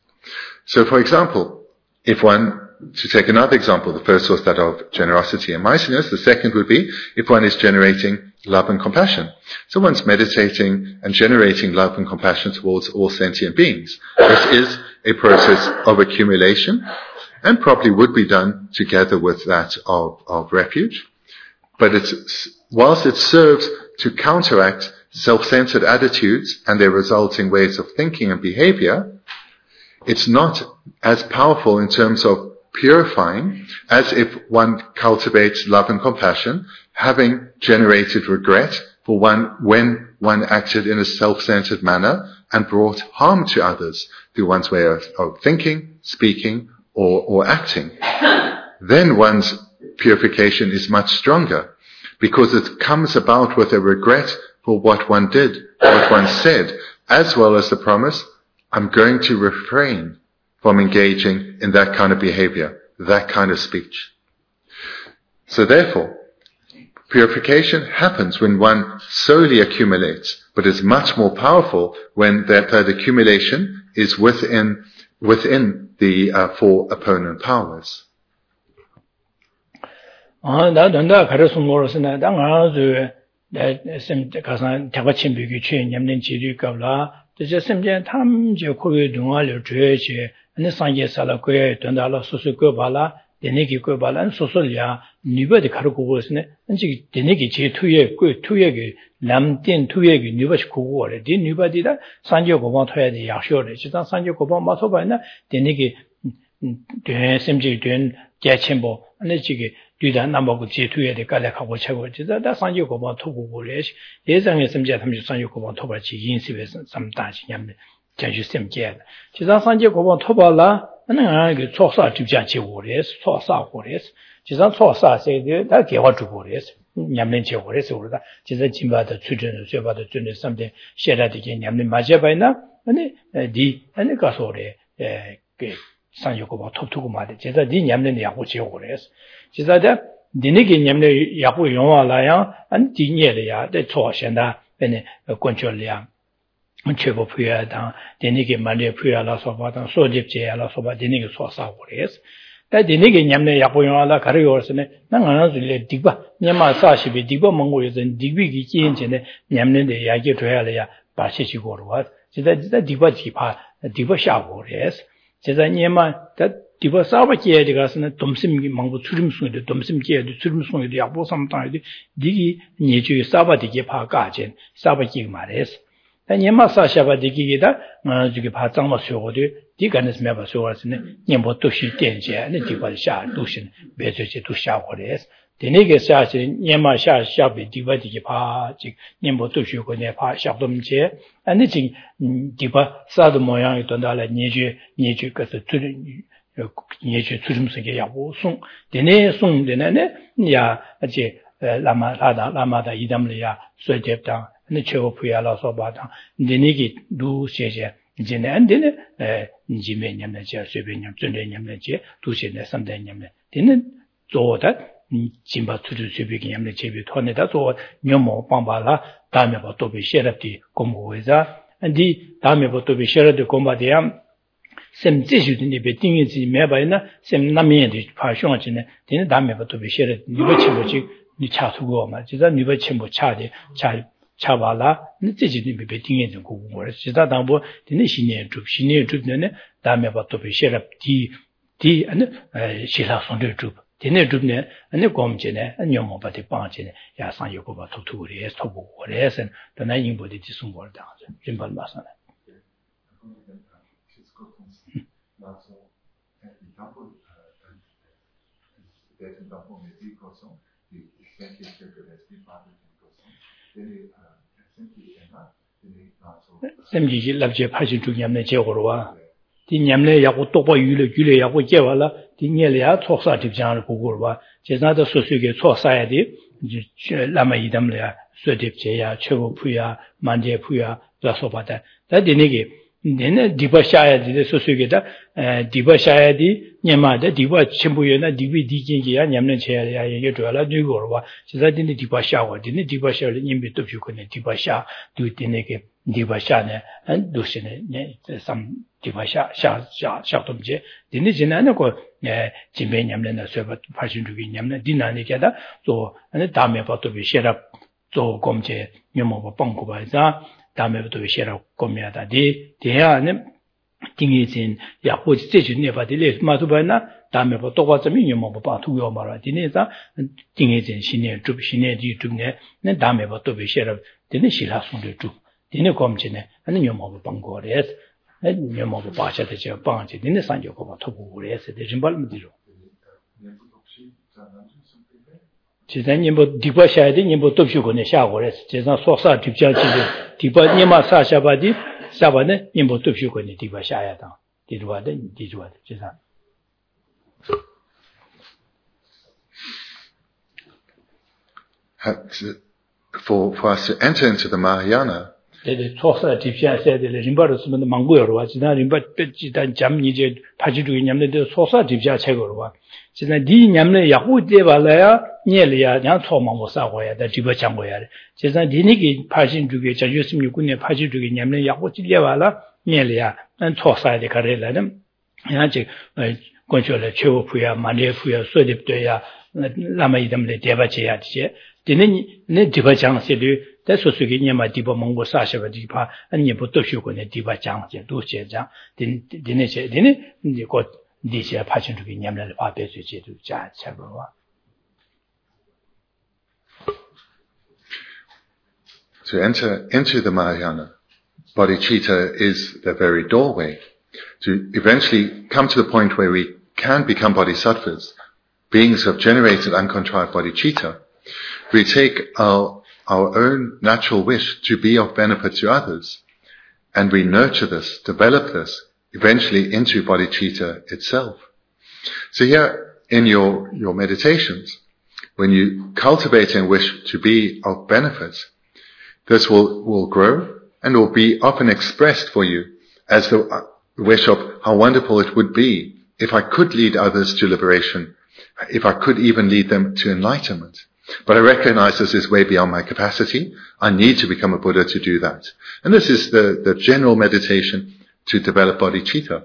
So for example, if one, to take another example, the first was that of generosity and miserliness, the second would be if one is generating love and compassion. So one's meditating and generating love and compassion towards all sentient beings. This is a process of accumulation, and probably would be done together with that of, of refuge. But it's, whilst it serves to counteract self-centered attitudes and their resulting ways of thinking and behavior, it's not as powerful in terms of purifying as if one cultivates love and compassion, having generated regret for one when one acted in a self-centered manner and brought harm to others through one's way of, of thinking, speaking, or, or acting. Then one's purification is much stronger, because it comes about with a regret for what one did, what one said, as well as the promise, I'm going to refrain from engaging in that kind of behavior, that kind of speech. So therefore, purification happens when one solely accumulates, but is much more powerful when that, that accumulation is within within the uh, four opponent powers. 아, 나 donda 가르송 모르스나 당아주 심 가산 잡아친 비기 취인 냠는 지리가라 이제 심전 탐제 고유 동화를 줘야지 아니 상계 살아고에 don다라 소소고 발라 데네기 고 발란 소소리아 니버디 가르고 보스네 안지 데네기 제 투에 고 투에게 남된 투에게 니버시 고고래 디 니버디다 상계 고방 토야지 약쇼래 지단 상계 고방 마토바나 데네기 되 심지 된 개침보 아니 지게 뒤다 남하고 제투에 갈래하고 채고 지다 상계 고방 토고고래 예상에 심지 삼십 상계 고방 토바지 인습에서 삼다지 냠네 자주 심게 지다 상계 고방 토발라 아니 그 초사 주자 제고래 초사 고래 지다 초사 세데 다 개화 주고래 냠네 제고래 그러다 지다 진바다 추전을 쇠바다 준의 삼대 셰라디게 냠네 맞아봐이나 아니 디 아니 가소래 에그 상계 고방 톱투고 말에 지다 디 냠네 야고 제고래 지다다 디네게 냠네 야고 용와라야 안 디녜래야 대 초신다 베네 권절량 최고 부여당 디네게 말에 부여라서 받은 소집제야라서 받 디네게 소사고레스 다 디네게 냠네 야고 용와라 가르요스네 나가는 줄에 디바 냠마 사십이 디바 몽고에서 디비기 지인전에 냠네데 야게 줘야래야 바시시고로 와 지다 지다 디바 디파 디바 샤고레스 지다 냠마 다 디바 사바키에 가서는 dom심기 망부 추림송에도 dom심기에도 추림송에도 야보 삼당에도 디기 니주 사바디게 파가젠 사바키 말레스 다니마 사샤바디기다 저기 바장마 쇼고도 디간스 메바 쇼가스네 님보 도시 덴제 네 디바샤 도신 베저제 도샤고레스 데네게 사시 님마 샤 샤비 디바디게 파지 님보 도시고네 파 샤돔제 아니 지 디바 사도 모양이 돈달라 니주 니주 그서 예주 주름성게 야고 송 데네 송 데네네 야 아지 라마 라다 라마다 이담리야 쇠제다 네 최고부야라서 바다 데네기 두 세제 이제네 안데네 에 지메냠네 제 쇠베냠 준데냠네 제 두세네 삼대냠네 데네 조다 진바 투주 쇠베냠네 제비 토네다 조 녀모 빵발라 다음에 뭐 또비 셰럽디 공고회자 안디 다음에 뭐 또비 셰럽디 공바디야 셈 제주든이 베팅이지 매바이나 셈 남면이 파쇼한지네 되는 다음에부터 비셔를 니버 침보지 니 차수고 말 진짜 니버 침보 차지 차 차발라 니 제주든이 베팅이 좀 고고를 진짜 당보 되는 신의 주 신의 주는 다음에부터 비셔를 디 디 아니 시라 손들 줍 디네 줍네 아니 곰제네 안녀모 바디 빵제네 야상 요거 바 토투리 토보 그래서 더나 인보디 디숨벌다 진발 마사네 샘지지 랍제 팔십 중염내 제고로와 디냠내 야고 똑바 유래 유래 야고 제와라 디녀야 촉사 집장을 보고로와 제사도 소수게 촉사야 돼 라마 이담래야 쇠집제야 최고부야 만제부야 라소바다 다디네게 내내 디바샤야 돼 소수게다 디바샤야 돼 냐마다 디바 침부여나 디비 디진지야 냠내 제야야 이게 좋아라 누고로와 제사디네 디바샤와 디네 디바샤를 님비 또 주고네 디바샤 두디네게 디바샤네 안 두시네 네삼 디바샤 샤샤 샤돔제 디네 지나는 거 예, 진배 냠내나 쇠바 팔십육이 냠내 디나니게다 또 아니 다음에 봐도 비셔라 또 검제 녀모바 뻥고 봐자 다음에 봐도 비셔라 검야다 디 대야는 딩이진 야고지 제준네 봐들레 마도 봐나 다음에 봐 똑같으면 녀모바 봐 두요 말아 디네자 딩이진 신내 줍 신내 디 줍네 네 다음에 봐도 비셔라 디네 시라송도 줍 디네 검제네 아니 녀모바 뻥고레스 녀모부 빠셔도 저 빵지 니네 산jo고 봐 토부를 해서 대신 발음들로 지단님부 디바샤야 돼 님부 돕시고네 샤고레스 제가 소사 딥자지데 디바 님마 사샤바디 사바네 님부 돕시고네 디바샤야다 디르와데 디주와데 제가 for for us to enter into the Mahayana 네, 소사 딥샤야 돼. 림바로 쓰면 망고여로 와. 지난 림바 뺏지단 잠 이제 파지두기 냠는데 소사 딥샤 책으로 와. 지난 디 냠네 야후 때 발라야 녀리야 냥 초망 못 사고야 돼. 디바 장고야 돼. 지난 디니기 파신두기 자 육십육 년 파지두기 냠네 야후 때 발라 녀리야 난 소사에 가래라는 야지 권초래 최고부야 만례부야 소립도야 라마이담레 대바제야 지제 디는 네 디바 장세들 대소수기 녀마 디바 몽고 사셔가 디바 아니 보도 쇼고네 디바 장제 도제장 딘 디네제 디네 이제 곧 디시아 파신주기 녀마를 바베스 제도 자 차로와 To enter into the Mahayana, bodhicitta is the very doorway to eventually come to the point where we can become bodhisattvas, beings who have generated uncontrived bodhicitta. We take our our own natural wish to be of benefit to others, and we nurture this, develop this, eventually into bodhicitta itself. So here in your, your meditations, when you cultivate and wish to be of benefit, this will, will grow and will be often expressed for you as the wish of how wonderful it would be if I could lead others to liberation, if I could even lead them to enlightenment. But I recognize this is way beyond my capacity. I need to become a Buddha to do that. And this is the, the general meditation to develop bodhicitta.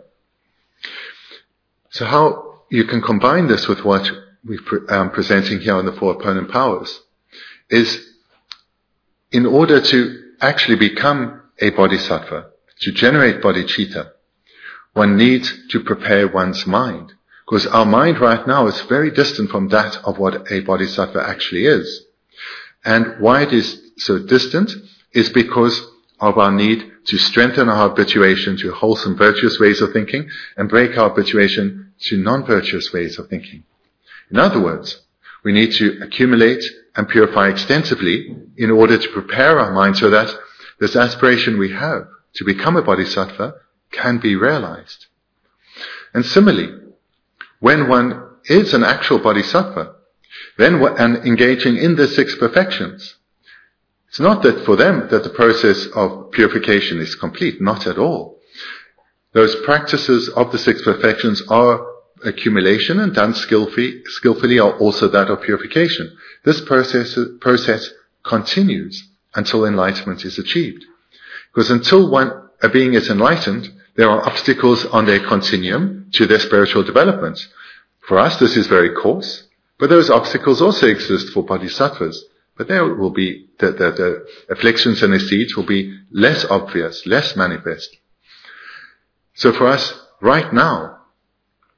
So how you can combine this with what we're um, presenting here on the Four Opponent Powers is in order to actually become a bodhisattva, to generate bodhicitta, one needs to prepare one's mind. Because our mind right now is very distant from that of what a bodhisattva actually is. And why it is so distant is because of our need to strengthen our habituation to wholesome, virtuous ways of thinking and break our habituation to non-virtuous ways of thinking. In other words, we need to accumulate and purify extensively in order to prepare our mind so that this aspiration we have to become a bodhisattva can be realized. And similarly, when one is an actual bodhisattva, then and engaging in the six perfections, it's not that for them that the process of purification is complete, not at all. Those practices of the six perfections are accumulation and done skillfully, skillfully are also that of purification. This process, process continues until enlightenment is achieved. Because until one, a being is enlightened, there are obstacles on their continuum to their spiritual development. For us, this is very coarse, but those obstacles also exist for bodhisattvas. But there will be, the, the, the afflictions and seeds will be less obvious, less manifest. So for us, right now,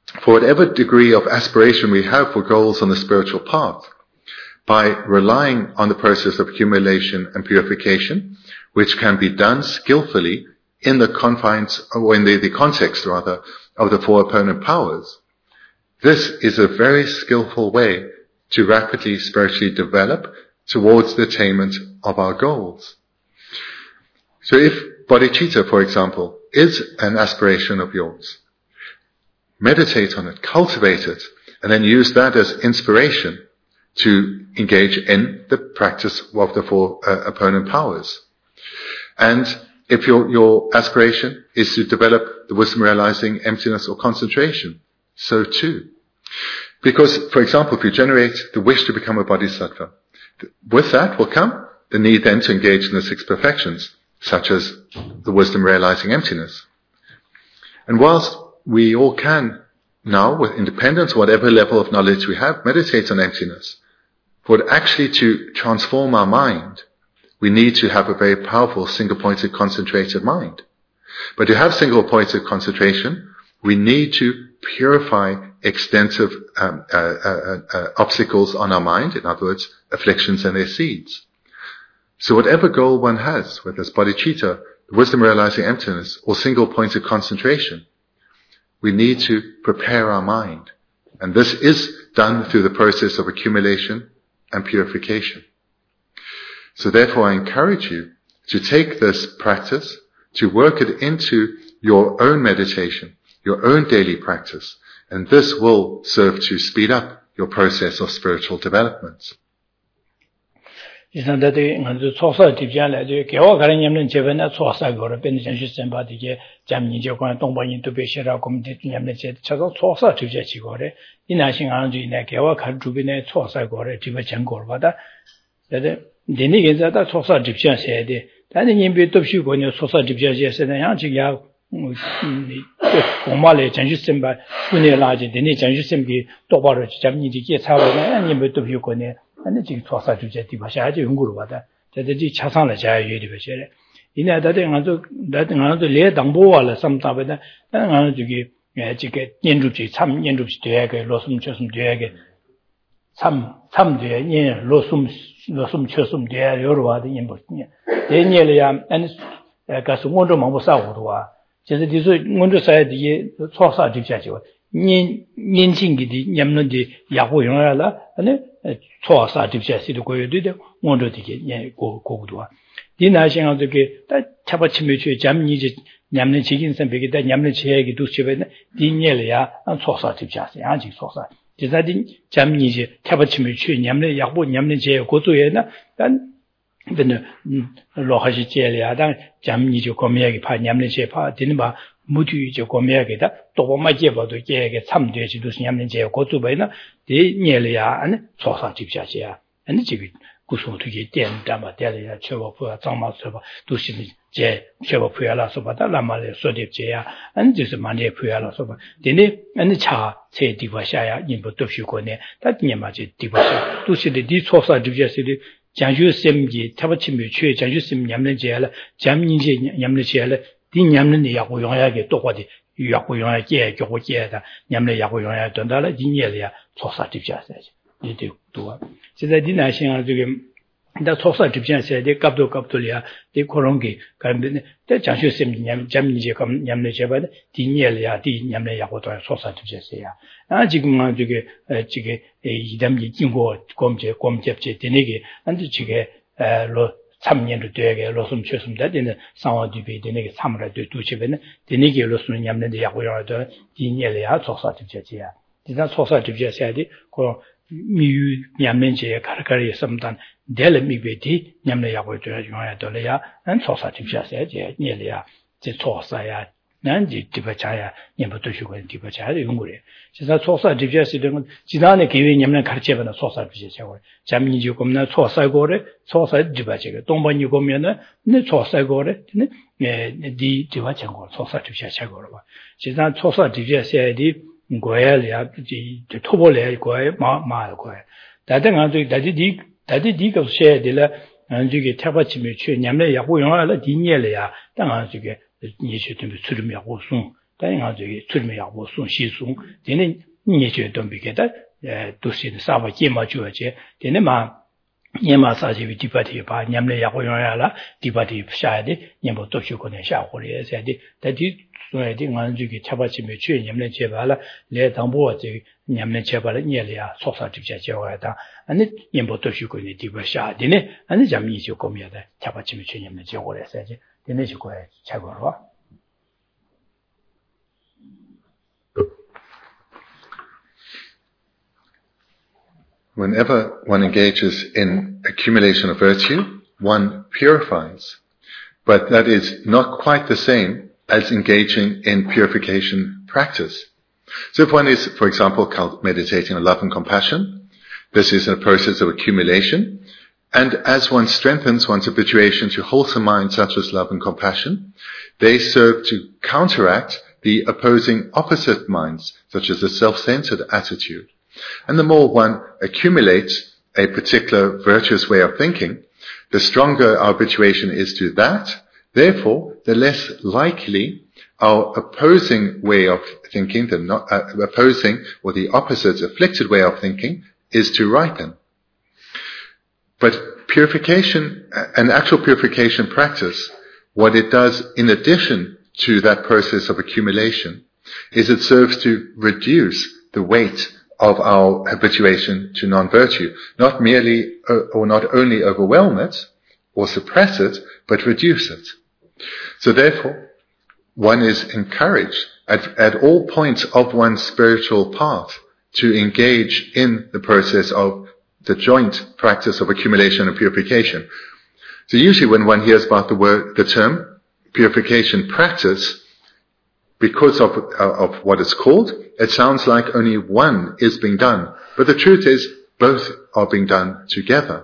for whatever degree of aspiration we have for goals on the spiritual path, by relying on the process of accumulation and purification, which can be done skillfully in the confines, or in the, the context rather, of the four opponent powers. This is a very skillful way to rapidly spiritually develop towards the attainment of our goals. So if bodhicitta, for example, is an aspiration of yours, meditate on it, cultivate it, and then use that as inspiration to engage in the practice of the four uh, opponent powers. And if your, your aspiration is to develop the wisdom realizing emptiness or concentration, so too. Because, for example, if you generate the wish to become a bodhisattva, with that will come the need then to engage in the six perfections, such as the wisdom realizing emptiness. And whilst we all can now, with independence, whatever level of knowledge we have, meditate on emptiness, but actually to transform our mind, we need to have a very powerful single-pointed concentrated mind. But to have single-pointed concentration, we need to purify extensive um, uh, uh, uh, obstacles on our mind, in other words, afflictions and their seeds. So whatever goal one has, whether it's bodhicitta, wisdom realizing emptiness, or single-pointed concentration, we need to prepare our mind. And this is done through the process of accumulation and purification. So therefore I encourage you to take this practice, to work it into your own meditation, your own daily practice, and this will serve to speed up your process of spiritual development. 이상 다들 먼저 초사 디비안에 개와 가는 냠는 제변에 초사 거를 뺀 전시 셈바디게 잠니제 관 동반인 또 베시라 검대 냠는 제 저도 초사 디비제 지고래 이나신 안주이네 개와 갈 주변에 초사 거를 디비 전고를 받아 근데 내니 괜찮다 초사 디비제 해야 돼 다른 님비 또 쉬고는 초사 디비제 세는 양지야 고말에 전시 셈바 분에 라지 내니 전시 셈비 똑바로 잠니지게 사고는 님비 또 쉬고는 아니 지금 초사 주제 디바샤지 연구를 받아. 저들이 차상을 자유리 버셔래. 이내 다들 가서 다들 가서 레 당보와라 삼다베다. 나는 저기 지게 연주지 참 연주지 되게 로숨 쳤음 되게 참 참되 예 로숨 로숨 쳤음 되게 여러 와도 인버니. 내년에야 아니 가서 먼저 뭐 사고도와. 그래서 뒤서 먼저 사야지 초사 주제죠. 년 년신기디 냠는지 야고 용하라. 아니 초사 집시도 고여도 원도 되게 예 고고도와 디나싱한 저게 다 차바치미치 잠니지 냠는 지긴 선배기다 냠는 제약이 두시베네 디녀야 초사 집시하세 아직 초사 제자디 잠니지 차바치미치 냠는 약보 냠는 제 고도에나 단 근데 로하시 제려야 단 잠니지 고미야기 파 냠는 제파 디는바 무주이죠 고미야기다 또 맞게 봐도 걔게 참되지도 냠는 제 고도베나 디녀야 안 초사 집시하세야 아니 지금 구소되게 된다마 대려야 최고부가 장마서바 도시는 제 최고부야라서 받아 라말에 소립제야 아니就是만에 부야라서 봐 디네 아니 차 제디바샤야 인부도 쉬고네 다니마지 디바샤 도시의 디 초사 집시하세리 장주심기 타바침이 최 장주심 냠는 제야라 잠니지 냠는 제야라 디 냠는 야고 용하게 똑같이 야고 용하게 겨고 제다 냠는 야고 용하게 된다라 디녀야 초사 집시하세지 이제 또 제가 디나싱아 지금 다 초사 집시하세야 돼 갑도 갑돌이야 디 코롱기 간데 때 장주심 냠 잠니지 감 냠는 제바 디녀야 디 냠는 야고도 초사 집시하세야 아 지금 아 저게 지게 이담이 긴고 검제 검접제 되네게 안데 지게 로 참년도 되게 로숨 쳤습니다. 되는 상황들이 되네게 삼으라 두치베는 되네게 로숨 냠는데 야고요도 디녀야 초사 집시하세야 디나 초사 집시하세야 돼 미유 냠면제 가르가르에 섬단 델미베디 냠내 야고도 용해야 돌려야 안 초사 집시하세요. 제 녀려야 제 초사야 난지 디바차야 냠부터 쉬고 디바차야 용거래. 진짜 초사 집시하시는 지난해 기회 냠내 가르쳐보는 초사 집시하고 잠니지 겁나 초사고래 초사 집아제가 동반이 보면은 네 초사고래 네 디 디바창고 초사 집시하고 봐. 진짜 초사 집시하셔야지 고야야 지 토볼에 고야 마마 고야 다들 아주 다디디 다디디가 쉐들라 안주게 타바치미 최 냠내 야고 용하라 디녀래야 땅 안주게 니시든 수름이하고 순 다른 가지고 출매하고 손시송 되는 니제 돈비게다 도시의 사바 게마주어제 되는 마 ཉ마사지 디바티 바 냠레 야고요야라 디바티 샤야데 냠보 도슈코네 샤고리에세디 다디 소에디 간주기 차바치메 취 냠레 제발라 레 당보지 냠레 제발라 녀리야 소사직자 제와다 아니 냠보 도슈코네 디바샤디네 아니 잠이죠 고미야다 차바치메 취 냠레 제고레세지 되네 지고에 차고로 Whenever one engages in accumulation of virtue, one purifies. But that is not quite the same as engaging in purification practice. So if one is, for example, meditating on love and compassion, this is a process of accumulation. And as one strengthens one's habituation to wholesome minds such as love and compassion, they serve to counteract the opposing opposite minds, such as the self-centered attitude. And the more one accumulates a particular virtuous way of thinking, the stronger our habituation is to that. Therefore, the less likely our opposing way of thinking, the not, uh, opposing or the opposite afflicted way of thinking, is to ripen. But purification, an actual purification practice, what it does in addition to that process of accumulation, is it serves to reduce the weight of our habituation to non-virtue, not merely or not only overwhelm it or suppress it, but reduce it. So therefore, one is encouraged at, at all points of one's spiritual path to engage in the process of the joint practice of accumulation and purification. So usually when one hears about the word, the term purification practice, because of, uh, of what it's called, it sounds like only one is being done. But the truth is, both are being done together.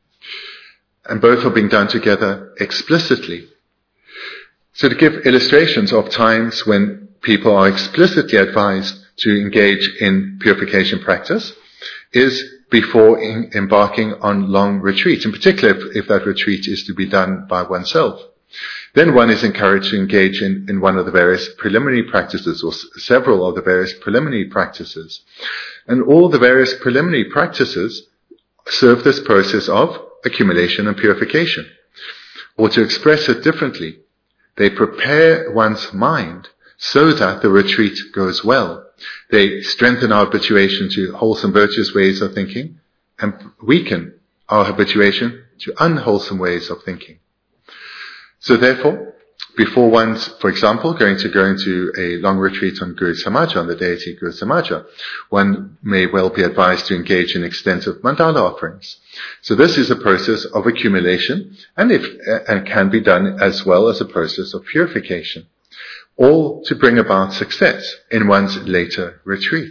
And both are being done together explicitly. So to give illustrations of times when people are explicitly advised to engage in purification practice is before in, embarking on long retreats, in particular if, if that retreat is to be done by oneself. Then one is encouraged to engage in, in one of the various preliminary practices or s- several of the various preliminary practices. And all the various preliminary practices serve this process of accumulation and purification. Or to express it differently, they prepare one's mind so that the retreat goes well. They strengthen our habituation to wholesome, virtuous ways of thinking and weaken our habituation to unwholesome ways of thinking. So therefore, before one's, for example, going to go into a long retreat on Guru Samaja, on the deity Guru Samaja, one may well be advised to engage in extensive mandala offerings. So this is a process of accumulation, and if, and can be done as well as a process of purification, all to bring about success in one's later retreat.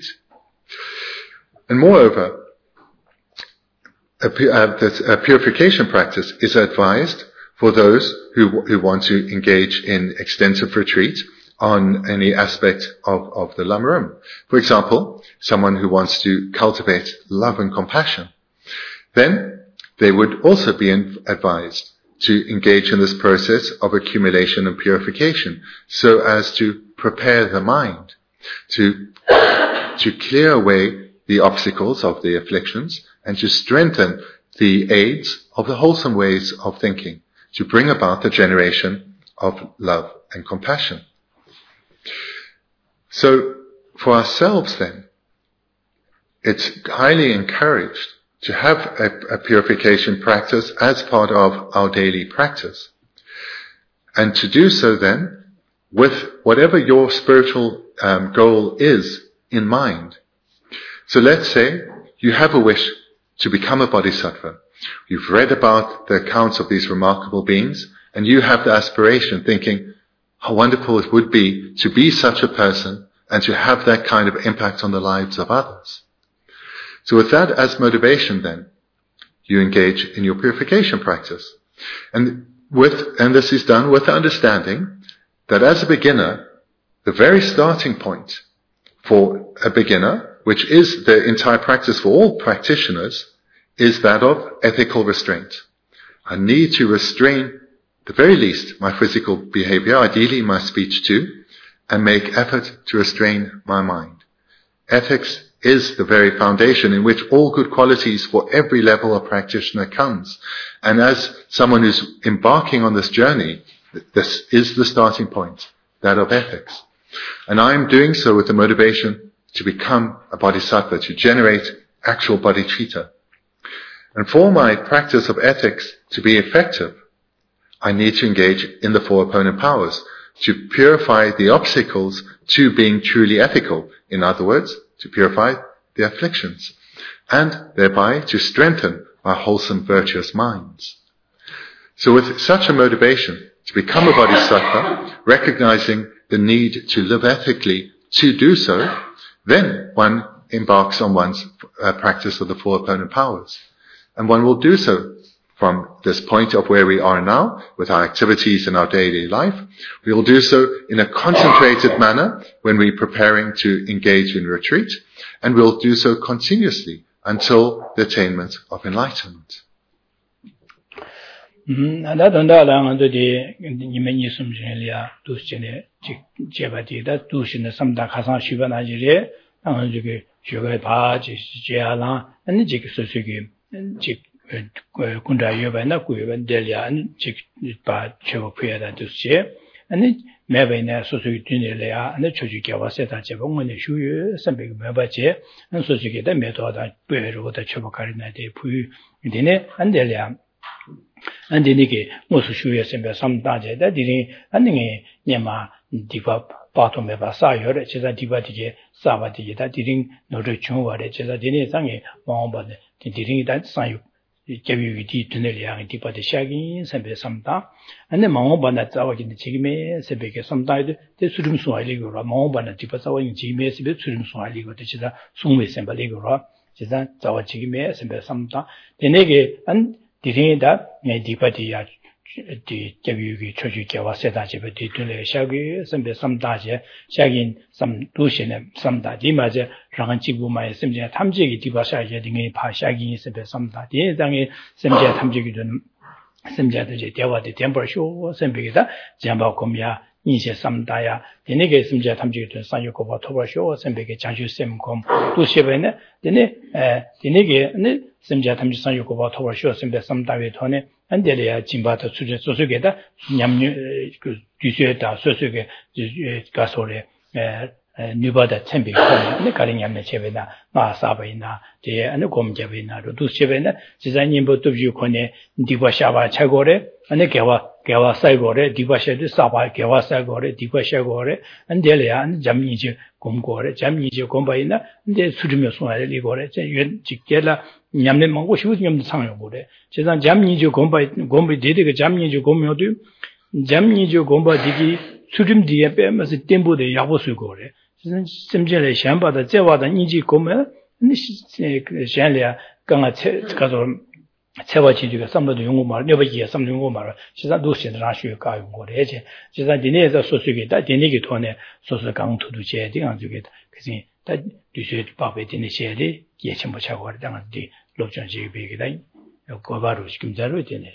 And moreover, a, a, a purification practice is advised for those who, who want to engage in extensive retreat on any aspect of, of the Lamrim. For example, someone who wants to cultivate love and compassion. Then they would also be advised to engage in this process of accumulation and purification so as to prepare the mind to, to clear away the obstacles of the afflictions and to strengthen the aids of the wholesome ways of thinking, to bring about the generation of love and compassion. So, for ourselves then, it's highly encouraged to have a, a purification practice as part of our daily practice. And to do so then, with whatever your spiritual um, goal is in mind. So let's say you have a wish to become a bodhisattva. You've read about the accounts of these remarkable beings, and you have the aspiration thinking, how wonderful it would be to be such a person and to have that kind of impact on the lives of others. So with that as motivation then, you engage in your purification practice. And with, and this is done with the understanding that as a beginner, the very starting point for a beginner, which is the entire practice for all practitioners, is that of ethical restraint. I need to restrain, at the very least, my physical behavior, ideally my speech too, and make effort to restrain my mind. Ethics is the very foundation in which all good qualities for every level of practitioner comes. And as someone who's embarking on this journey, this is the starting point, that of ethics. And I'm doing so with the motivation to become a bodhisattva, to generate actual bodhicitta. And for my practice of ethics to be effective, I need to engage in the four opponent powers, to purify the obstacles to being truly ethical. In other words, to purify the afflictions, and thereby to strengthen our wholesome, virtuous minds. So with such a motivation to become a bodhisattva, recognizing the need to live ethically to do so, then one embarks on one's uh, practice of the four opponent powers. And one will do so from this point of where we are now, with our activities in our daily life. We will do so in a concentrated manner when we're preparing to engage in retreat, and we'll do so continuously until the attainment of enlightenment. 나 돈다랑 저기 이면이 숨진이야 두신에 제바디다 두신의 삼다 가상 쉬바나지레 아 저기 저거 바지 제야랑 아니 저기 소소기 지 군다 여바나 구여반 델야 지 바 저거피야다 두시 아니 매베나 소소기 뛴이래야 아니 조직에 와서다 제봉원의 휴유 삼백 매바제 소소기다 매도하다 베로다 쳐박하리나데 부유 되네 안 델야 안디니게 무슨 수요에서 삼다제다 디니 안닝에 냐마 디바 바토메바 사요레 제자 디바디게 사바디게다 디링 노르 중와레 제자 디니 상에 왕바데 디링이다 사요 제비위디 드네리앙 디바데 샤긴 선배 삼다 안네 왕바나 자와긴 지금에 세베게 삼다이데 대수름 수아리고라 왕바나 디바 자와긴 지금에 세베 수름 수아리고 제자 송메 셈발리고라 제자 자와 지금에 선배 삼다 데네게 안 디링이다 네 디바디야 디 제비유기 초주께 와세다 집에 뒤들에 샤기 선배 삼다제 샤긴 삼 도시네 삼다디 맞아 랑한 지부마에 심지어 탐지기 디바샤제 등의 파샤기 선배 삼다디 당의 심지어 탐지기든 심지어들 대화대 템버쇼 선배기다 잠바 콤야 인세 삼다야 얘네게 심지어 탐지기든 산유고바 토버쇼 선배게 장주 셈콤 도시베네 얘네 에 얘네게 네 심지어 탐지 산유고바 토버쇼 선배 삼다에 토네 안데리아 진바도 수제 소소게다 냠뉴 그 뒤수에다 소소게 가소레 에 뉴바다 템비 네 가링냠네 제베나 마사바이나 제 아니 곰제베나로 두시베나 지자님부터 비코네 디바샤바 차고레 아니 개와 개와 사이고레 디바샤도 사바 개와 사이고레 디바샤고레 안데리아 안 잠니지 곰고레 잠니지 곰바이나 근데 수르며 소아레 리고레 제연 직계라 냠네 먹고 싶은 냠도 상요 보래 제가 잠니지 곰바이 곰비 데데가 잠니지 곰요도 잠니지 곰바 디기 수림 뒤에 빼면서 템보데 야보스 고레 심지어 샴바다 제와다 니지 고메 니 샹리아 강아 체 가서 체와지지가 삼도 용고 말 여버지에 삼도 용고 말 시사 도시에 라슈에 가요 거래제 제가 디네에서 소수게다 디네기 돈에 소수 강투도 제디 안주게 그래서 다 뒤에 밥에 디네 셰리 예치 못 차고 그러다는데 로전지 베기다 고바로 지금 자로 되네.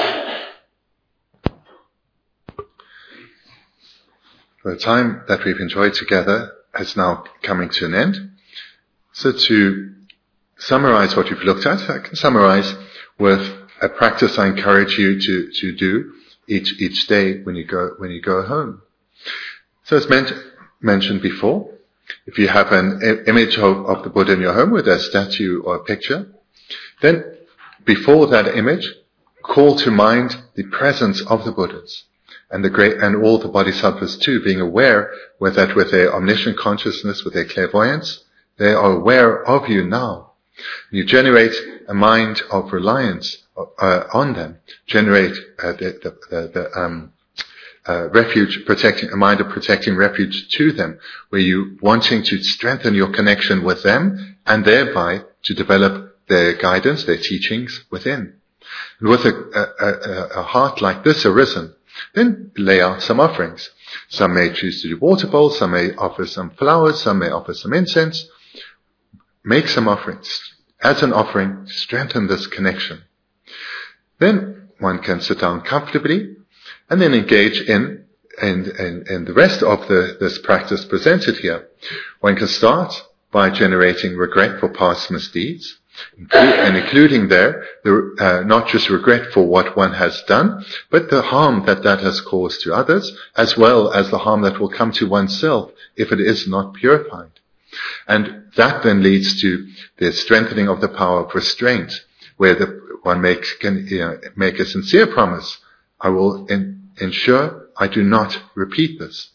The time that we've enjoyed together is now coming to an end. So to summarize what we've looked at, I can summarize with a practice I encourage you to, to do each, each day when you go, when you go home. So as men- mentioned before, if you have an I- image of, of the Buddha in your home with a statue or a picture, then before that image, call to mind the presence of the Buddhas. And the great, and all the bodhisattvas too, being aware with that, with their omniscient consciousness, with their clairvoyance, they are aware of you now. You generate a mind of reliance uh, on them, generate uh, the, the, the, the um, uh, refuge, protecting a mind of protecting refuge to them, where you wanting to strengthen your connection with them, and thereby to develop their guidance, their teachings within. And with a, a, a, a heart like this arisen, then lay out some offerings. Some may choose to do water bowls, some may offer some flowers, some may offer some incense. Make some offerings as an offering to strengthen this connection. Then one can sit down comfortably and then engage in and, and, and the rest of the, this practice presented here, one can start by generating regret for past misdeeds, and including there, the, uh, not just regret for what one has done, but the harm that that has caused to others, as well as the harm that will come to oneself if it is not purified. And that then leads to the strengthening of the power of restraint, where the, one makes, can you know, make a sincere promise, I will in, ensure I do not repeat this.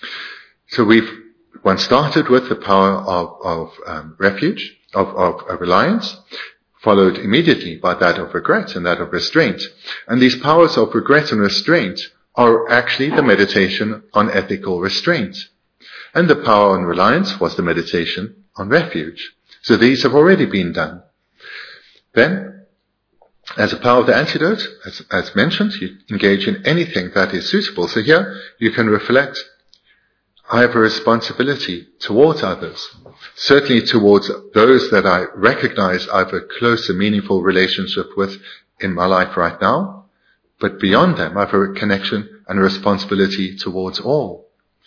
So we've, one started with the power of, of um, refuge, of, of, of reliance, followed immediately by that of regret and that of restraint. And these powers of regret and restraint are actually the meditation on ethical restraint. And the power on reliance was the meditation on refuge. So these have already been done. Then, as a power of the antidote, as, as mentioned, you engage in anything that is suitable. So here, you can reflect, I have a responsibility towards others, certainly towards those that I recognize I have a close and meaningful relationship with in my life right now, but beyond them, I have a connection and a responsibility towards all.